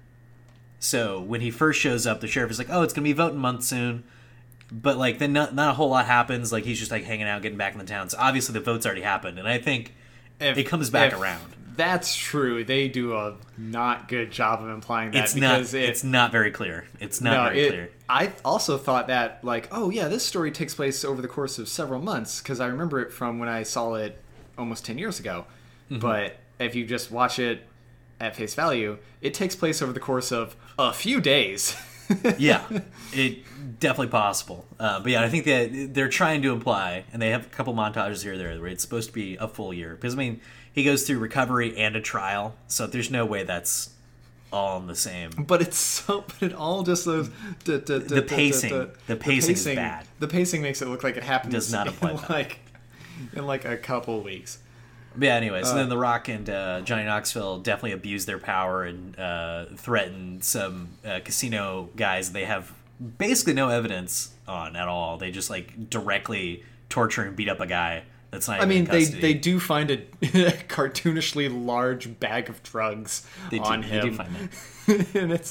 So when he first shows up, the sheriff is like, "Oh, it's gonna be voting month soon," but like then not, not a whole lot happens. Like he's just like hanging out, getting back in the town. So obviously the vote's already happened, and I think If- it comes back if around. That's true. They do a not good job of implying that It's not. because it, It's not very clear. It's not no, very it- clear. I also thought that like, oh yeah, this story takes place over the course of several months because I remember it from when I saw it almost ten years ago. Mm-hmm. But if you just watch it at face value, it takes place over the course of a few days. Yeah, it definitely possible. Uh, but yeah, I think that they're trying to imply, and they have a couple montages here or there where it's supposed to be a full year. Because I mean, he goes through recovery and a trial, so there's no way that's all in the same. But it's so, but it all just those the, the, The pacing. The pacing is bad. The pacing makes it look like it happens. Does not apply in that. like in like a couple weeks. But yeah, anyway, so Uh, then The Rock and uh, Johnny Knoxville definitely abuse their power and uh, threaten some uh, casino guys they have basically no evidence on at all. They just like directly torture and beat up a guy that's not I even mean, in they custody. they do find a cartoonishly large bag of drugs They do- on they him, do find that. and it's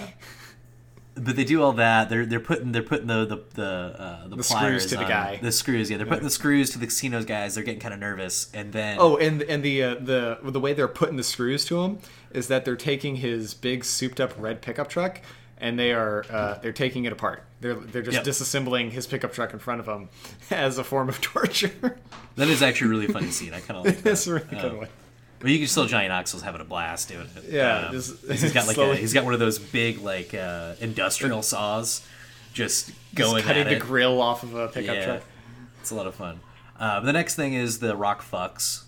But they do all that. They're they're putting they're putting the the the, uh, the, The pliers screws to the on- guy. The screws, yeah. They're putting the screws to the casinos guys. They're getting kind of nervous, and then oh, and and the uh, the the way they're putting the screws to him is that they're taking his big souped up red pickup truck and they are uh, they're taking it apart. They're they're just Yep. disassembling his pickup truck in front of him as a form of torture. That is actually a really funny scene. I kind of like that. That's a really good Um, one. But you can still Johnny Knoxville's having a blast doing it. Yeah, Um, just- 'cause he's got like a, slowly- he's got one of those big like uh, industrial saws, just going Just cutting at the it. grill off of a pickup Yeah, truck. it's a lot of fun. Uh, the next thing is the Rock fucks.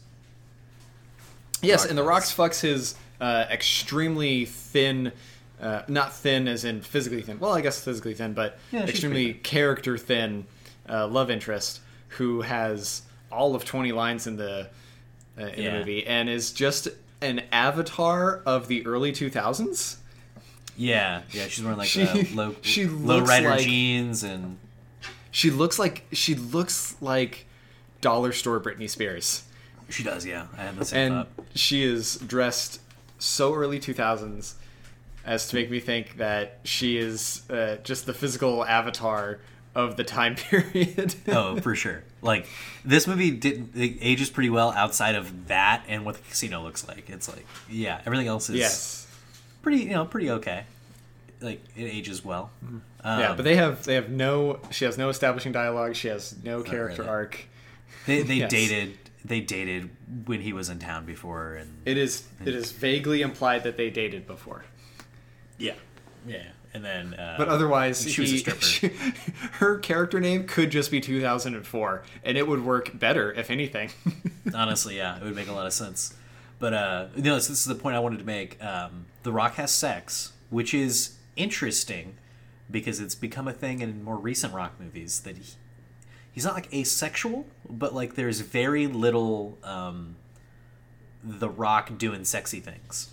Yes, Rock and the fucks. Rock's fucks his uh, extremely thin, uh, not thin as in physically thin. Well, I guess physically thin, but Yeah, she's extremely pretty character thin uh, love interest who has all of twenty lines in the uh, in Yeah. the movie and is just an avatar of the early two thousands. Yeah, yeah, she's wearing like She- uh, low she low looks rider like- jeans and She looks like she looks like dollar store Britney Spears. she does. Yeah, I had the same And thought. she is dressed so early two thousands as to make me think that she is uh, just the physical avatar of the time period. Oh, for sure. Like this movie did it ages pretty well outside of that and what the casino looks like. It's like yeah, everything else is Yes. pretty you know pretty okay. Like it ages well. Um, Yeah, but they have they have no. She has no establishing dialogue. She has no character really. arc. they they yes. dated they dated when he was in town before and It is it is vaguely implied that they dated before, yeah yeah and then uh, but otherwise she was a he- stripper. she- her character name could just be two thousand four, and it would work better if anything. honestly, yeah, it would make a lot of sense. But uh, you know, this, this is the point I wanted to make. Um, the Rock has sex, which is interesting because it's become a thing in more recent Rock movies that he, he's not like asexual, but like there's very little um, The Rock doing sexy things,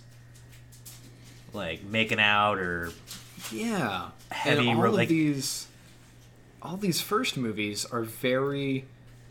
like making out or Yeah, Heavy and all ro- of like- these, all these first movies are very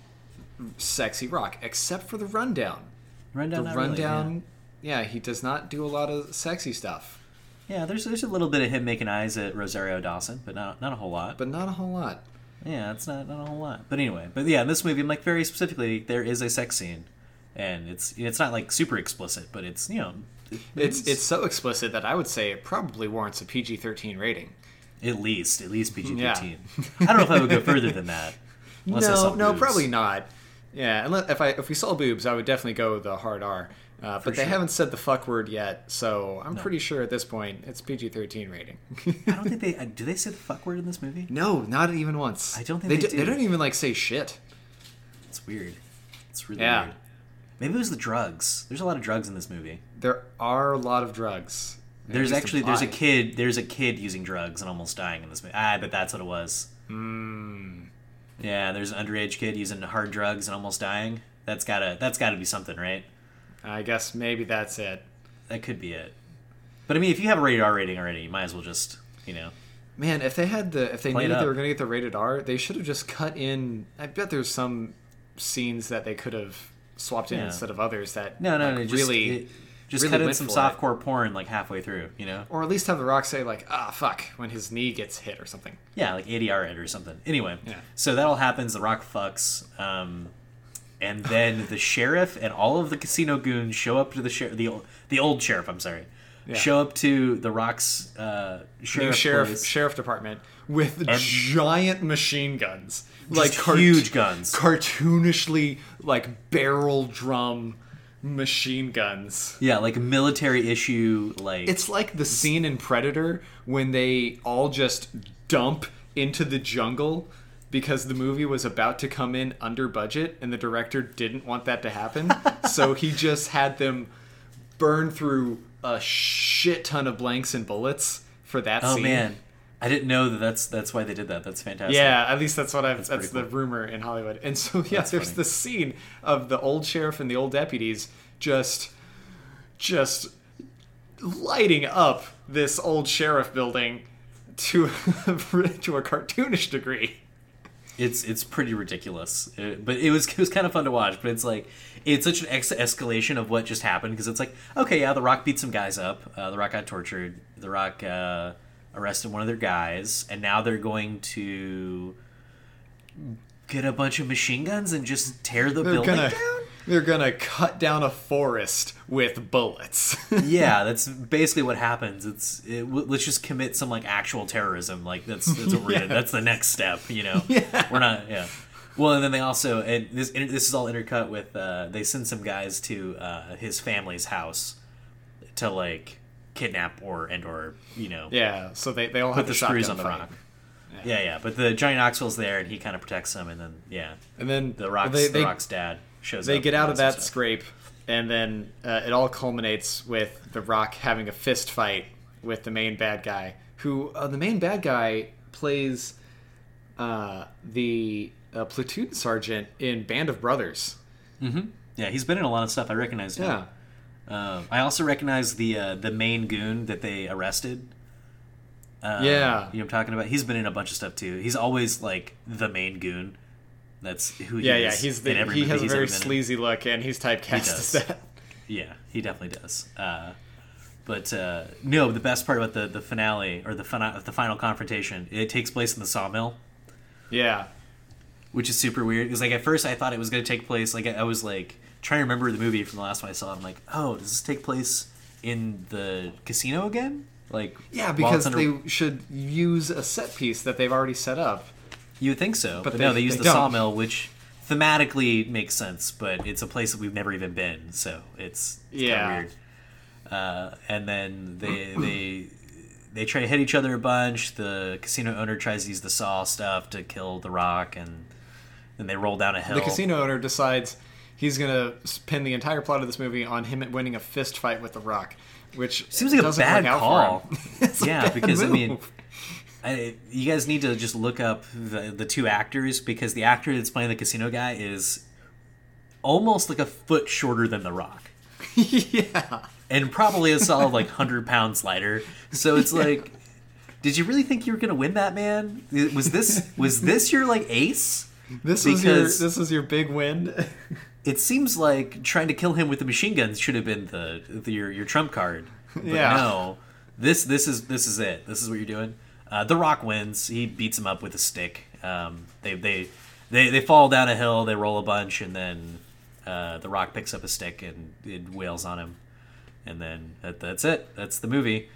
sexy rock, except for the Rundown. rundown. The not really, Rundown, yeah. he does not do a lot of sexy stuff, yeah. yeah, there's there's a little bit of him making eyes at Rosario Dawson, but not not a whole lot. but not a whole lot. Yeah, it's not, not a whole lot. But anyway, but yeah, in this movie, like very specifically, there is a sex scene, and it's it's not like super explicit, but it's you know, it- It's it's so explicit that I would say it probably warrants a P G thirteen rating. at least at least P G thirteen. I don't know if I would go further than that. Unless I no, saw no, boobs. probably not. Yeah, unless if I if we saw boobs, I would definitely go the hard R. Uh, but they sure. haven't said the fuck word yet, so I'm pretty sure at this point it's P G thirteen rating. I don't think they uh, do. They say the fuck word in this movie? No, not even once. I don't think they they do- do. They don't even like say shit. It's weird. It's really Yeah. weird. Maybe it was the drugs. There's a lot of drugs in this movie. There are a lot of drugs. There's At least actually there's a implied. kid there's a kid using drugs and almost dying in this movie. Ah, I bet that's what it was. Mm. Yeah, there's an underage kid using hard drugs and almost dying. That's gotta that's gotta be something, right? I guess maybe that's it. That could be it. But I mean, if you have a rated R rating already, you might as well just, you know. Man, if they had the if they Play it knew they up. were going to get the rated R, they should have just cut in. I bet there's some scenes that they could have swapped in Yeah. instead of others that No, no, like, no. Just, really, it- just really cut in went some for softcore porn like halfway through, you know. or at least have the Rock say like, "Ah, fuck," when his knee gets hit or something. Yeah, like A D R it or something. Anyway, Yeah. so that all happens. The Rock fucks, um, and then the sheriff and all of the casino goons show up to the sheriff, the old, the old sheriff. I'm sorry, Yeah. show up to the Rock's uh, sheriff New sheriff place. sheriff department with giant machine guns, Just like huge guns. cartoonishly like barrel drum machine guns. Yeah, like a military issue. Like It's like the scene in Predator when they all just dump into the jungle because the movie was about to come in under budget and the director didn't want that to happen. So he just had them burn through a shit ton of blanks and bullets for that oh scene. man, I didn't know that. That's that's why they did that. That's fantastic. Yeah, at least that's what I've. That's, pretty the cool. rumor in Hollywood. And so yeah, That's there's funny. the scene of the old sheriff and the old deputies just, just lighting up this old sheriff building to to a cartoonish degree. It's it's pretty ridiculous, It- but it was it was kind of fun to watch. But it's like it's such an ex- escalation of what just happened because it's like okay, yeah, The Rock beat some guys up. Uh, the Rock got tortured. The Rock uh, arrested one of their guys, and now they're going to get a bunch of machine guns and just tear the They're building gonna, down. They're gonna cut down a forest with bullets. Yeah, that's basically what happens. It's it, let's just commit some like actual terrorism. Like that's that's what we're Yes. gonna, that's the next step. You know, Yeah. we're not. Yeah. Well, and then they also and this this is all intercut with uh, they send some guys to uh, his family's house to like kidnap or and or you know Yeah, so they, they all put have the the screws shotgun on the fight. rock. Yeah, yeah. But the Johnny Knoxville's there and he kind of protects them, and then yeah, And then the rock's they, the they, rock's dad shows they up. get and out of does some that stuff. scrape, and then uh, it all culminates with the Rock having a fist fight with the main bad guy, who uh, the main bad guy plays uh, the uh, platoon sergeant in Band of Brothers. Yeah, he's been in a lot of stuff. I recognize him. Yeah. Um, I also recognize the uh, the main goon that they arrested. Um, Yeah. you know what I'm talking about. He's been in a bunch of stuff too. He's always like the main goon. That's who he Yeah, is. yeah, he's the, in every he movie has a he's very ever been in. sleazy look, and he's typecast He as does. that. Yeah, he definitely does. Uh, but uh, no, the best part about the, the finale or the fina- the final confrontation, it takes place in the sawmill, Yeah. which is super weird. Because like at first I thought it was going to take place. Like I was like trying to remember the movie from the last one I saw. I'm like, oh, does this take place in the casino again? Like Yeah, while because it's under- they should use a set piece that they've already set up. You would think so, but, But no, they- they use they the don't. sawmill, which thematically makes sense, but it's a place that we've never even been, so it's, it's Yeah. kind of weird. Uh, and then they they they try to hit each other a bunch. The casino owner tries to use the saw stuff to kill the Rock, and then they roll down a hill. The casino owner decides he's going to pin the entire plot of this movie on him winning a fist fight with The Rock, which Seems like a doesn't bad work out call. for him. It's a Yeah, bad because, I mean, move. I, you guys need to just look up the the two actors, because the actor that's playing the casino guy is almost like a foot shorter than The Rock. Yeah. And probably a solid like one hundred pounds lighter. So it's like, did you really think you were going to win that, man? Was this was this your like ace? This was your Because- this was your big win. It seems like trying to kill him with the machine guns should have been the, the your your trump card. But Yeah. no, this this is this is it. This is what you're doing. Uh, the Rock wins. He beats him up with a stick. Um, they they they they fall down a hill. They roll a bunch, and then uh, the Rock picks up a stick and it wails on him. And then that, that's it. That's the movie.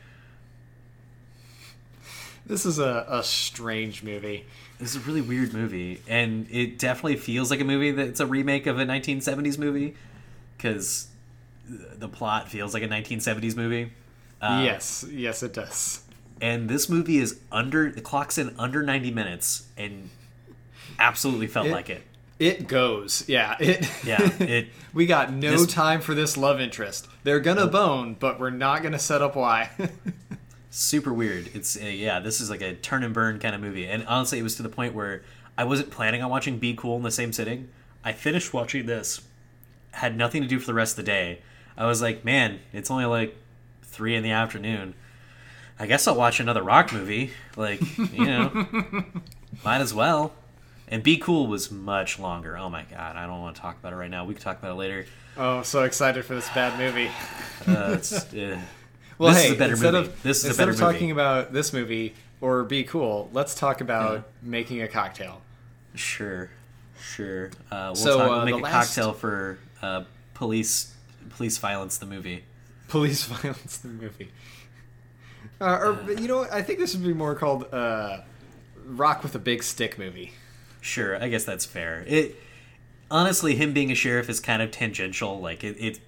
This is a, a strange movie. It's a really weird movie, and it definitely feels like a movie that's a remake of a nineteen seventies movie, because the plot feels like a nineteen seventies movie. Uh, yes, yes, it does. And this movie is under the clock's in under ninety minutes, and absolutely felt It- like it. It goes, yeah. It Yeah, it. we got no This- time for this love interest. They're gonna bone, but we're not gonna set up why. Super weird. It's uh, yeah, this is like a turn and burn kind of movie. And honestly, it was to the point where I wasn't planning on watching Be Cool in the same sitting. I finished watching this, had nothing to do for the rest of the day. I was like, man, it's only like three in the afternoon. I guess I'll watch another Rock movie. Like, you know, might as well. And Be Cool was much longer. Oh my god, I don't want to talk about it right now. We can talk about it later. Oh, I'm so excited for this bad movie. Uh, it's, uh, Well, this hey, is a better instead movie. of This is a instead better of movie. talking about this movie or Be Cool, let's talk about Yeah. making a cocktail. Sure, sure. Uh, we'll, So, talk, uh, we'll make the a last- cocktail for uh, police police violence. The movie. Police violence, the movie. Uh, or you know, what? I think this would be more called uh, Rock with a Big Stick movie. Sure, I guess that's fair. It honestly, him being a sheriff is kind of tangential. Like it, it,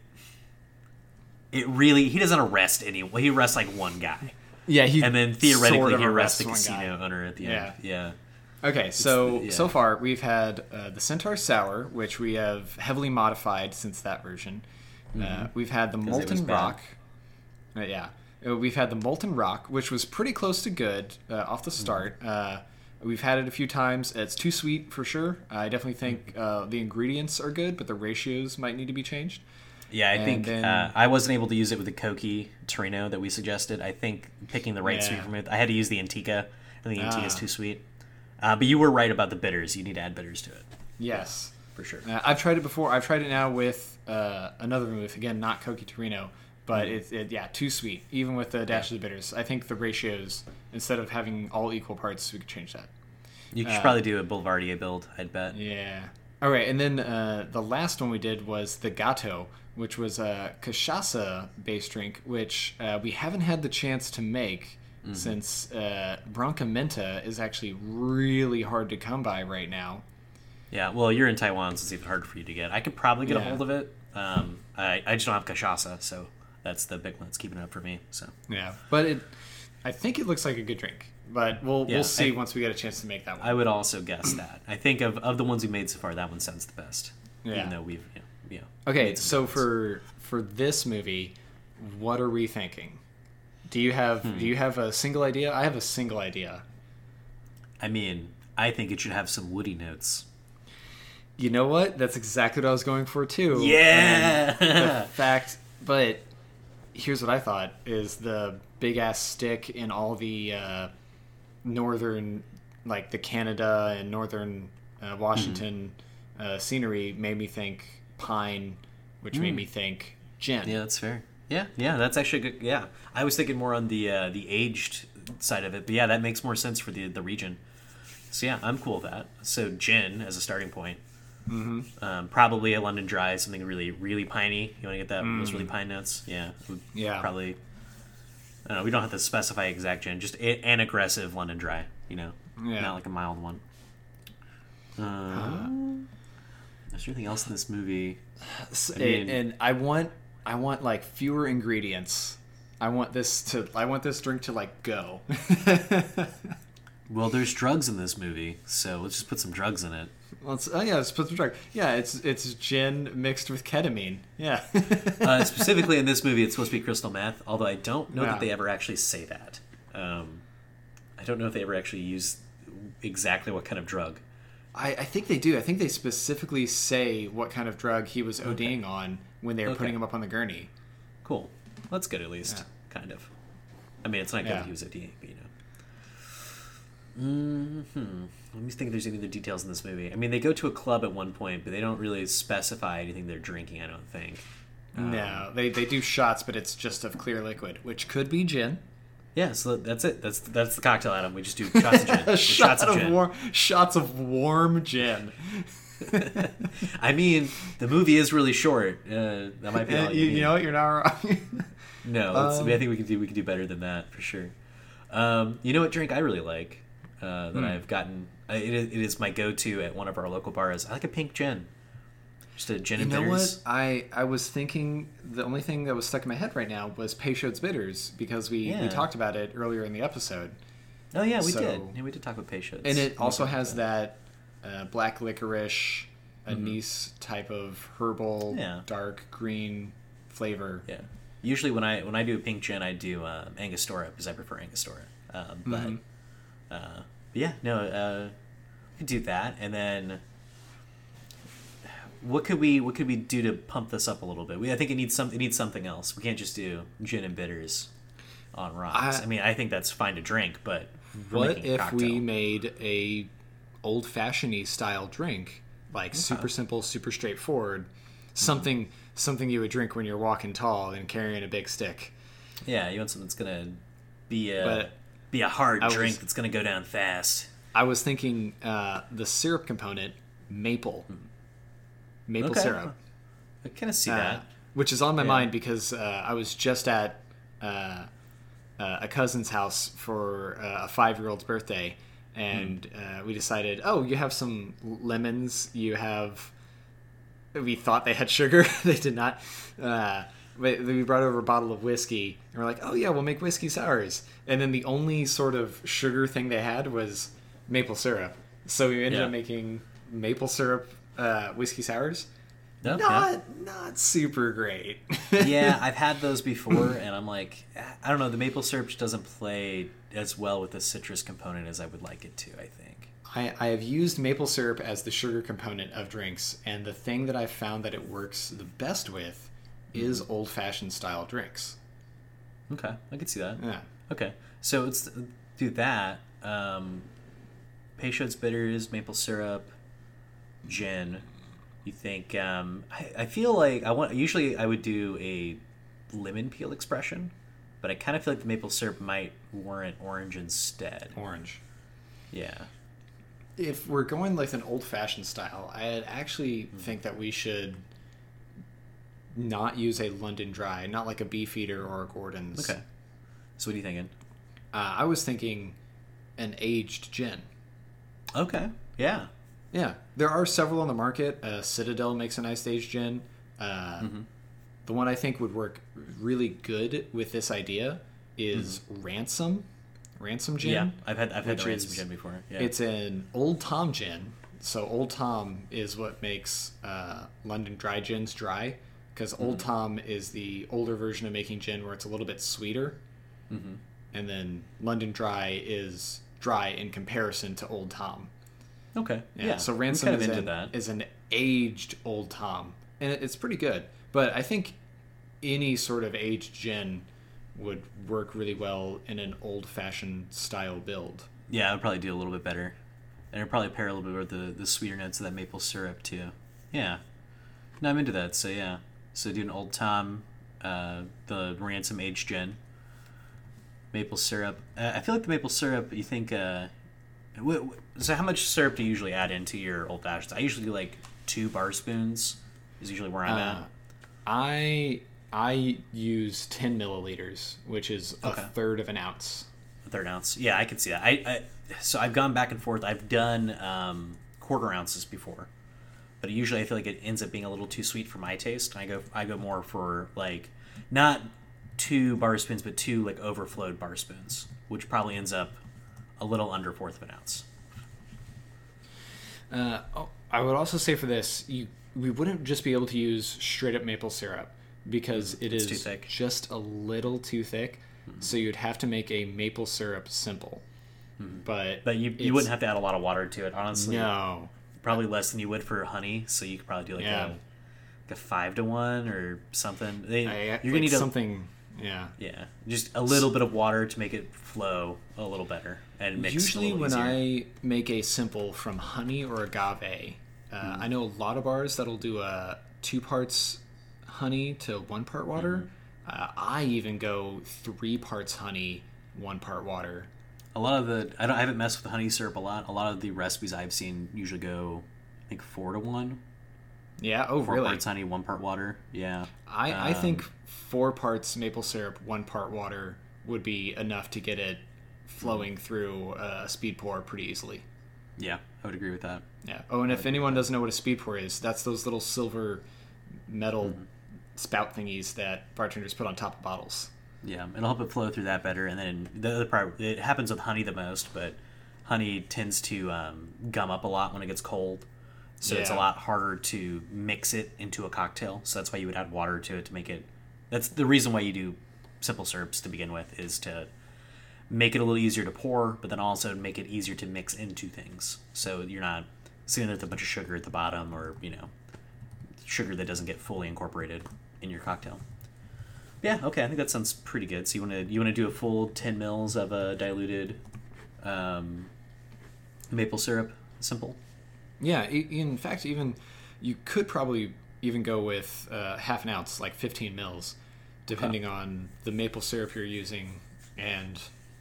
it really he doesn't arrest anyone. He arrests like one guy, Yeah, he and then theoretically sort of he arrests the one guy. casino owner at the end. Yeah. Okay, so the- yeah. so far we've had uh, the Centaur Sour, which we have heavily modified since that version. Uh, we've had the Mm-hmm. it was Molten bad. Rock. Uh, yeah, Uh, we've had the Molten Rock, which was pretty close to good uh, off the start. Mm-hmm. Uh, we've had it a few times. It's too sweet for sure. I definitely think Mm-hmm. uh, the ingredients are good, but the ratios might need to be changed. Yeah, I And think then- uh, I wasn't able to use it with the Koki Torino that we suggested. I think picking the right Yeah. sweet from it, I had to use the Antica. I think the Antica is Ah. too sweet. Uh, but you were right about the bitters. You need to add bitters to it, Yes. for sure. Uh, I've tried it before. I've tried it now with uh, another remove. Again, not Koki Torino, but Mm-hmm. it's it, yeah, too sweet. Even with the dash of the bitters, I think the ratios, instead of having all equal parts, we could change that. You should uh, probably do a Boulevardier build, I'd bet. Yeah, All right, and then uh, the last one we did was the Gato, which was a cachaça based drink, which uh, we haven't had the chance to make mm-hmm. since uh, Branca Menta is actually really hard to come by right now. Yeah, well, you're in Taiwan, so it's even harder for you to get. I could probably get yeah. a hold of it. Um, I, I just don't have cachaça, so that's the big one that's keeping it up for me. So yeah, but it, I think it looks like a good drink. But we'll yeah, we'll see I, once we get a chance to make that one. I would also guess that. I think of, of the ones we made so far, that one sounds the best. Yeah. Even though we've, you know, you know okay, so for for this movie, what are we thinking? Do you have hmm. do you have a single idea? I have a single idea. I mean, I think it should have some woody notes. You know what? That's exactly what I was going for too. Yeah. The fact, but here's what I thought is the big ass stick in all the. Uh, northern, like the Canada and northern uh, Washington mm. uh, scenery made me think pine, which mm. made me think gin. Yeah, that's fair. Yeah, yeah, that's actually good. Yeah, I was thinking more on the uh, the aged side of it, but yeah, that makes more sense for the the region. So yeah, I'm cool with that. So gin as a starting point. Mm-hmm. Um, probably a London Dry, something really really piney. You want to get that mm. those really pine notes? Yeah, yeah, probably. I don't know, we don't have to specify exact gin, just a, an aggressive London Dry, you know, yeah. not like a mild one. Uh, huh? Is there anything else in this movie? I mean, and I want, I want like fewer ingredients. I want this to, I want this drink to like go. Well, there's drugs in this movie, so let's just put some drugs in it. Let's, oh yeah, let's put some drugs. Yeah, it's it's gin mixed with ketamine. Yeah. uh, specifically in this movie, it's supposed to be crystal meth. Although I don't know yeah. that they ever actually say that. Um, I don't know if they ever actually use exactly what kind of drug. I, I think they do. I think they specifically say what kind of drug he was ODing okay. on when they were okay. putting him up on the gurney. Cool. That's good at least, yeah. kind of. I mean, it's not good yeah. that he was ODing, but you know. Mm-hmm. Let me think if there's any other details in this movie. I mean, they go to a club at one point, but they don't really specify anything they're drinking, I don't think. Um, no, they, they do shots, but it's just of clear liquid, which could be gin. Yeah, so that's it. That's that's the cocktail, Adam. We just do shots of gin. shots of, of gin. Warm, shots of warm gin. I mean, the movie is really short. Uh, that might be all you, you, you know what? You're not wrong. No, um, I, mean, I think we can do we can do better than that for sure. Um, you know what drink I really like? Uh, that hmm. I've gotten. Uh, it, it is my go-to at one of our local bars. I like a pink gin. Just a gin and bitters. You know what? I, I was thinking the only thing that was stuck in my head right now was Peychaud's Bitters because we, yeah. we talked about it earlier in the episode. Oh yeah, we so, did. Yeah, we did talk about Peychaud's. And it also has that, that uh, black licorice, mm-hmm. anise type of herbal, yeah. dark green flavor. Yeah. Usually when I when I do a pink gin, I do uh, Angostura because I prefer Angostura. Uh, but. Mm-hmm. Uh, yeah, no, uh, we could do that, and then what could we what could we do to pump this up a little bit? We I think it needs some it needs something else. We can't just do gin and bitters on rocks. I, I mean, I think that's fine to drink, but what if we made a old fashioned-y style drink, like okay. super simple, super straightforward, something mm-hmm. something you would drink when you're walking tall and carrying a big stick? Yeah, you want something that's gonna be a. But, Be a hard I drink was, that's going to go down fast. I was thinking uh, the syrup component, maple. Maple okay. syrup. I kind of see uh, that. Which is on my yeah. mind because uh, I was just at uh, uh, a cousin's house for uh, a five-year-old's birthday, and mm. we decided, oh, you have some lemons, you have... We thought they had sugar. They did not. Uh, we brought over a bottle of whiskey, and we're like, oh yeah, we'll make whiskey sours. And then the only sort of sugar thing they had was maple syrup. So we ended yeah. up making maple syrup uh, whiskey sours. No, not yeah. not super great. Yeah, I've had those before, and I'm like, I don't know, the maple syrup just doesn't play as well with the citrus component as I would like it to, I think. I, I have used maple syrup as the sugar component of drinks, and the thing that I've found that it works the best with is old-fashioned style drinks. Okay, I can see that. Yeah. Okay, so let's do that. Um, Peychaud's bitters, maple syrup, gin. You think? Um, I, I feel like I want. Usually, I would do a lemon peel expression, but I kind of feel like the maple syrup might warrant orange instead. Orange. Yeah. if we're going like an old-fashioned style, I actually mm-hmm. think that we should not use a London Dry, not like a Beefeater or a Gordon's. Okay. So what are you thinking? Uh, I was thinking an aged gin. Okay. Yeah. Yeah. There are several on the market. Uh, Citadel makes a nice aged gin. Uh, mm-hmm. The one I think would work really good with this idea is mm-hmm. Ransom. Ransom gin. Yeah, I've had I've had the Ransom gin before. Yeah. It's an Old Tom gin. So Old Tom is what makes uh, London Dry gins dry, because mm-hmm. Old Tom is the older version of making gin where it's a little bit sweeter, mm-hmm. and then London Dry is dry in comparison to Old Tom. Okay. Yeah. yeah. So Ransom is an, is an aged Old Tom, and it, it's pretty good. But I think any sort of aged gin would work really well in an old-fashioned style build. Yeah, it would probably do a little bit better. And it would probably pair a little bit with the, the sweeter notes of that maple syrup, too. Yeah. No, I'm into that, so yeah. So do an Old Tom, uh, the Ransom aged gin, maple syrup. Uh, I feel like the maple syrup, you think... Uh, w- w- so how much syrup do you usually add into your old fashions? I usually do like two bar spoons is usually where I'm uh, at. I... I use ten milliliters, which is a okay. third of an ounce. A third ounce. Yeah, I can see that. I, I so I've gone back and forth. I've done um, quarter ounces before, but usually I feel like it ends up being a little too sweet for my taste. I go I go more for like not two bar spoons, but two like overflowed bar spoons, which probably ends up a little under fourth of an ounce. Uh, oh, I would also say for this, you we wouldn't just be able to use straight up maple syrup, because it it's is too thick. just a little too thick. Mm-hmm. So you'd have to make a maple syrup simple. Mm-hmm. But but you you wouldn't have to add a lot of water to it, honestly. No. Probably less than you would for honey, so you could probably do like, yeah. a, like a five to one or something. They, I, you're like gonna need a, something, yeah. Yeah, just a little bit of water to make it flow a little better and mix Usually a when easier. I make a simple from honey or agave, uh, mm-hmm. I know a lot of bars that'll do a two parts honey to one part water. Mm-hmm. Uh, I even go three parts honey, one part water. A lot of the I don't I haven't messed with the honey syrup a lot. A lot of the recipes I've seen usually go, I think four to one. Yeah. Oh, four really? Four parts honey, one part water. Yeah. I um, I think four parts maple syrup, one part water would be enough to get it flowing mm-hmm. through a speed pour pretty easily. Yeah, I would agree with that. Yeah. Oh, and if anyone doesn't know what a speed pour is, that's those little silver metal mm-hmm. spout thingies that bartenders put on top of bottles. Yeah, it'll help it flow through that better. And then the other part, it happens with honey the most, but honey tends to um, gum up a lot when it gets cold. So yeah. It's a lot harder to mix it into a cocktail. So that's why you would add water to it to make it... That's the reason why you do simple syrups to begin with, is to make it a little easier to pour, but then also make it easier to mix into things. So you're not sitting there with a bunch of sugar at the bottom, or, you know, sugar that doesn't get fully incorporated in your cocktail. Yeah, okay, I think that sounds pretty good. So you want to you want to do a full ten mils of a diluted um, maple syrup, simple? Yeah, in fact, even you could probably even go with uh, half an ounce, like fifteen mils, depending huh. on the maple syrup you're using, and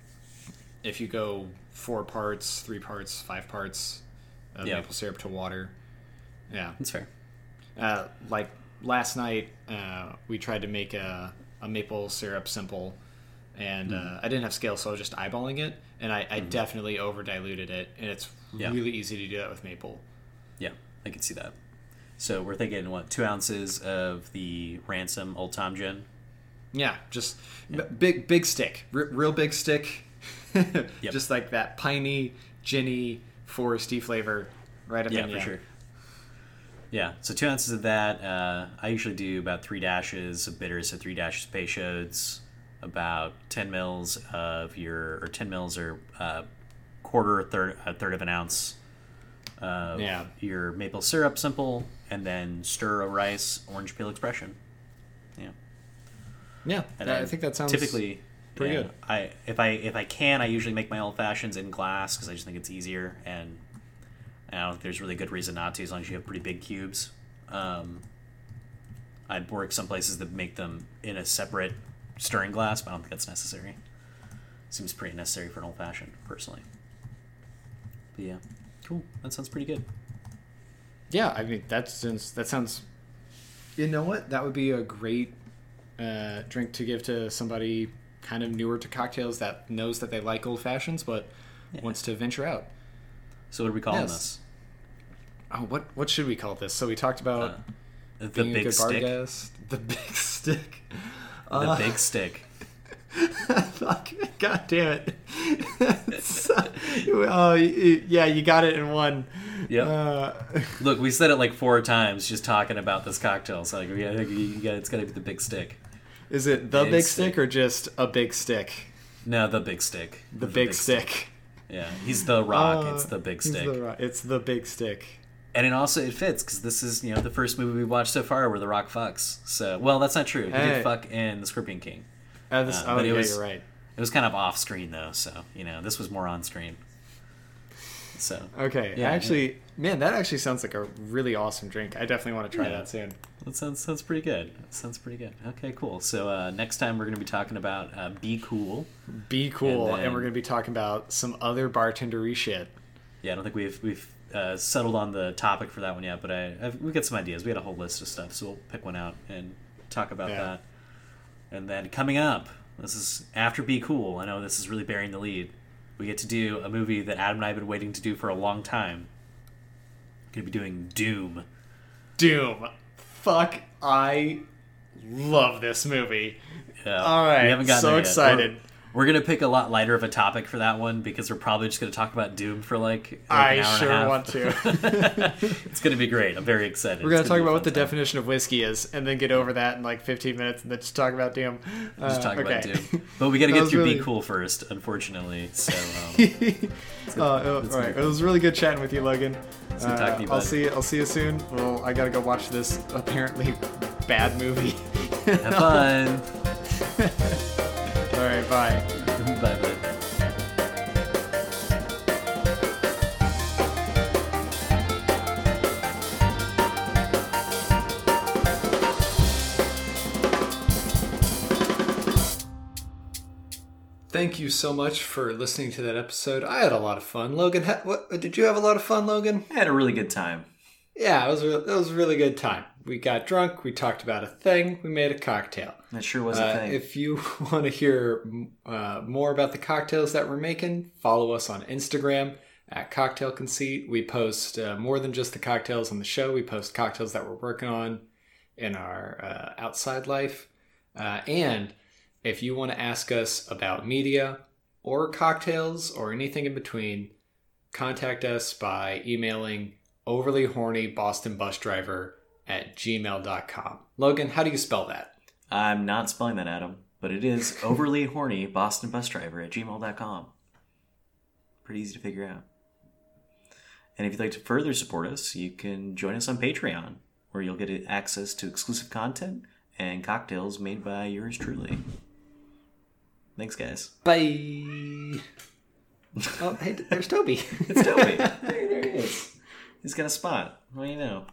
if you go four parts, three parts, five parts of yeah. maple syrup to water. Yeah, that's fair. Uh, like last night, uh, we tried to make a, a maple syrup simple, and mm. uh, I didn't have scale, so I was just eyeballing it, and I, I mm. definitely over diluted it, and it's yeah. really easy to do that with maple. Yeah, I can see that. So we're thinking, what, two ounces of the Ransom Old Tom gin? Yeah, just yeah. B- big, big stick, R- real big stick, yep. just like that piney, ginny, foresty flavor right up yeah, in for you. sure. Yeah, so two ounces of that. Uh, I usually do about three dashes of bitters, so three dashes of Peychaud's, about ten mils of your, or ten mils or uh, quarter, a third, a third of an ounce of yeah. your maple syrup, simple, and then stir over ice, orange peel expression. Yeah. Yeah, and I think that sounds typically pretty yeah, good. I if I if I can, I usually make my old fashions in glass because I just think it's easier, and I don't think there's really good reason not to, as long as you have pretty big cubes. Um, I'd work some places that make them in a separate stirring glass, but I don't think that's necessary. Seems pretty necessary for an old fashioned, personally. But yeah. Cool. That sounds pretty good. Yeah, I mean that sounds that sounds. You know what? That would be a great uh, drink to give to somebody kind of newer to cocktails that knows that they like old fashions but yeah. wants to venture out. So what are we calling yes. this? Oh, what what should we call this? So we talked about uh, the being big a good bar stick. Guest. The big stick. The uh, big stick. Fuck! God damn it! Oh, yeah, you got it in one. Yep. Uh, Look, we said it like four times just talking about this cocktail. So like, yeah, I think you got it's got to be the big stick. Is it the big, big stick. stick or just a big stick? No, the big stick. The, the big, big stick. stick. Yeah, he's the Rock. Uh, it's the big stick. The rock. It's the big stick. And it also it fits because this is you know the first movie we watched so far where the Rock fucks. So well, that's not true. He hey. did fuck in the Scorpion King. Uh, this, uh, oh yeah, was, you're right. It was kind of off screen though, so you know this was more on screen. So okay, yeah, actually, yeah. man, that actually sounds like a really awesome drink. I definitely want to try yeah. that soon. That sounds sounds pretty good. That sounds pretty good. Okay, cool. So uh, next time we're going to be talking about uh, Be Cool. Be Cool, and, then, and we're going to be talking about some other bartendery shit. Yeah, I don't think we've we've uh, settled on the topic for that one yet, but I I've, we got some ideas. We had a whole list of stuff, so we'll pick one out and talk about yeah. that. And then coming up, this is after Be Cool. I know this is really bearing the lead. We get to do a movie that Adam and I have been waiting to do for a long time. We're going to be doing Doom. Doom. Fuck, I love this movie. Yeah, all right, we haven't gotten so excited. We're, we're going to pick a lot lighter of a topic for that one because we're probably just going to talk about Doom for like, like I an hour sure and a half. want to. It's going to be great. I'm very excited. We're going to talk about what the time. definition of whiskey is and then get over that in like fifteen minutes and then just talk about Doom. Uh, just talk okay. about Doom. But we got to get through really... Be Cool first, unfortunately. So, um, uh, all right. It was really good chatting with you, Logan. It's good talking to you, I'll bud. see. I'll see you soon. Well, I got to go watch this apparently bad movie. Have fun. All right. Bye. Bye, bud. Thank you so much for listening to that episode. I had a lot of fun. Logan, ha- what, did you have a lot of fun, Logan? I had a really good time. Yeah, it was, a, it was a really good time. We got drunk, we talked about a thing, we made a cocktail. That sure was uh, a thing. If you want to hear uh, more about the cocktails that we're making, follow us on Instagram at Cocktail Conceit. We post uh, more than just the cocktails on the show. We post cocktails that we're working on in our uh, outside life. Uh, and if you want to ask us about media or cocktails or anything in between, contact us by emailing overly horny Boston bus driver at gmail dot com. Logan, how do you spell that? I'm not spelling that, Adam, but it is overly horny Boston bus driver at gmail dot com. Pretty easy to figure out. And if you'd like to further support us, you can join us on Patreon, where you'll get access to exclusive content and cocktails made by yours truly. Thanks, guys. Bye. Oh, hey, there's Toby. It's Toby. there, there he is. He's got a spot. What do you know?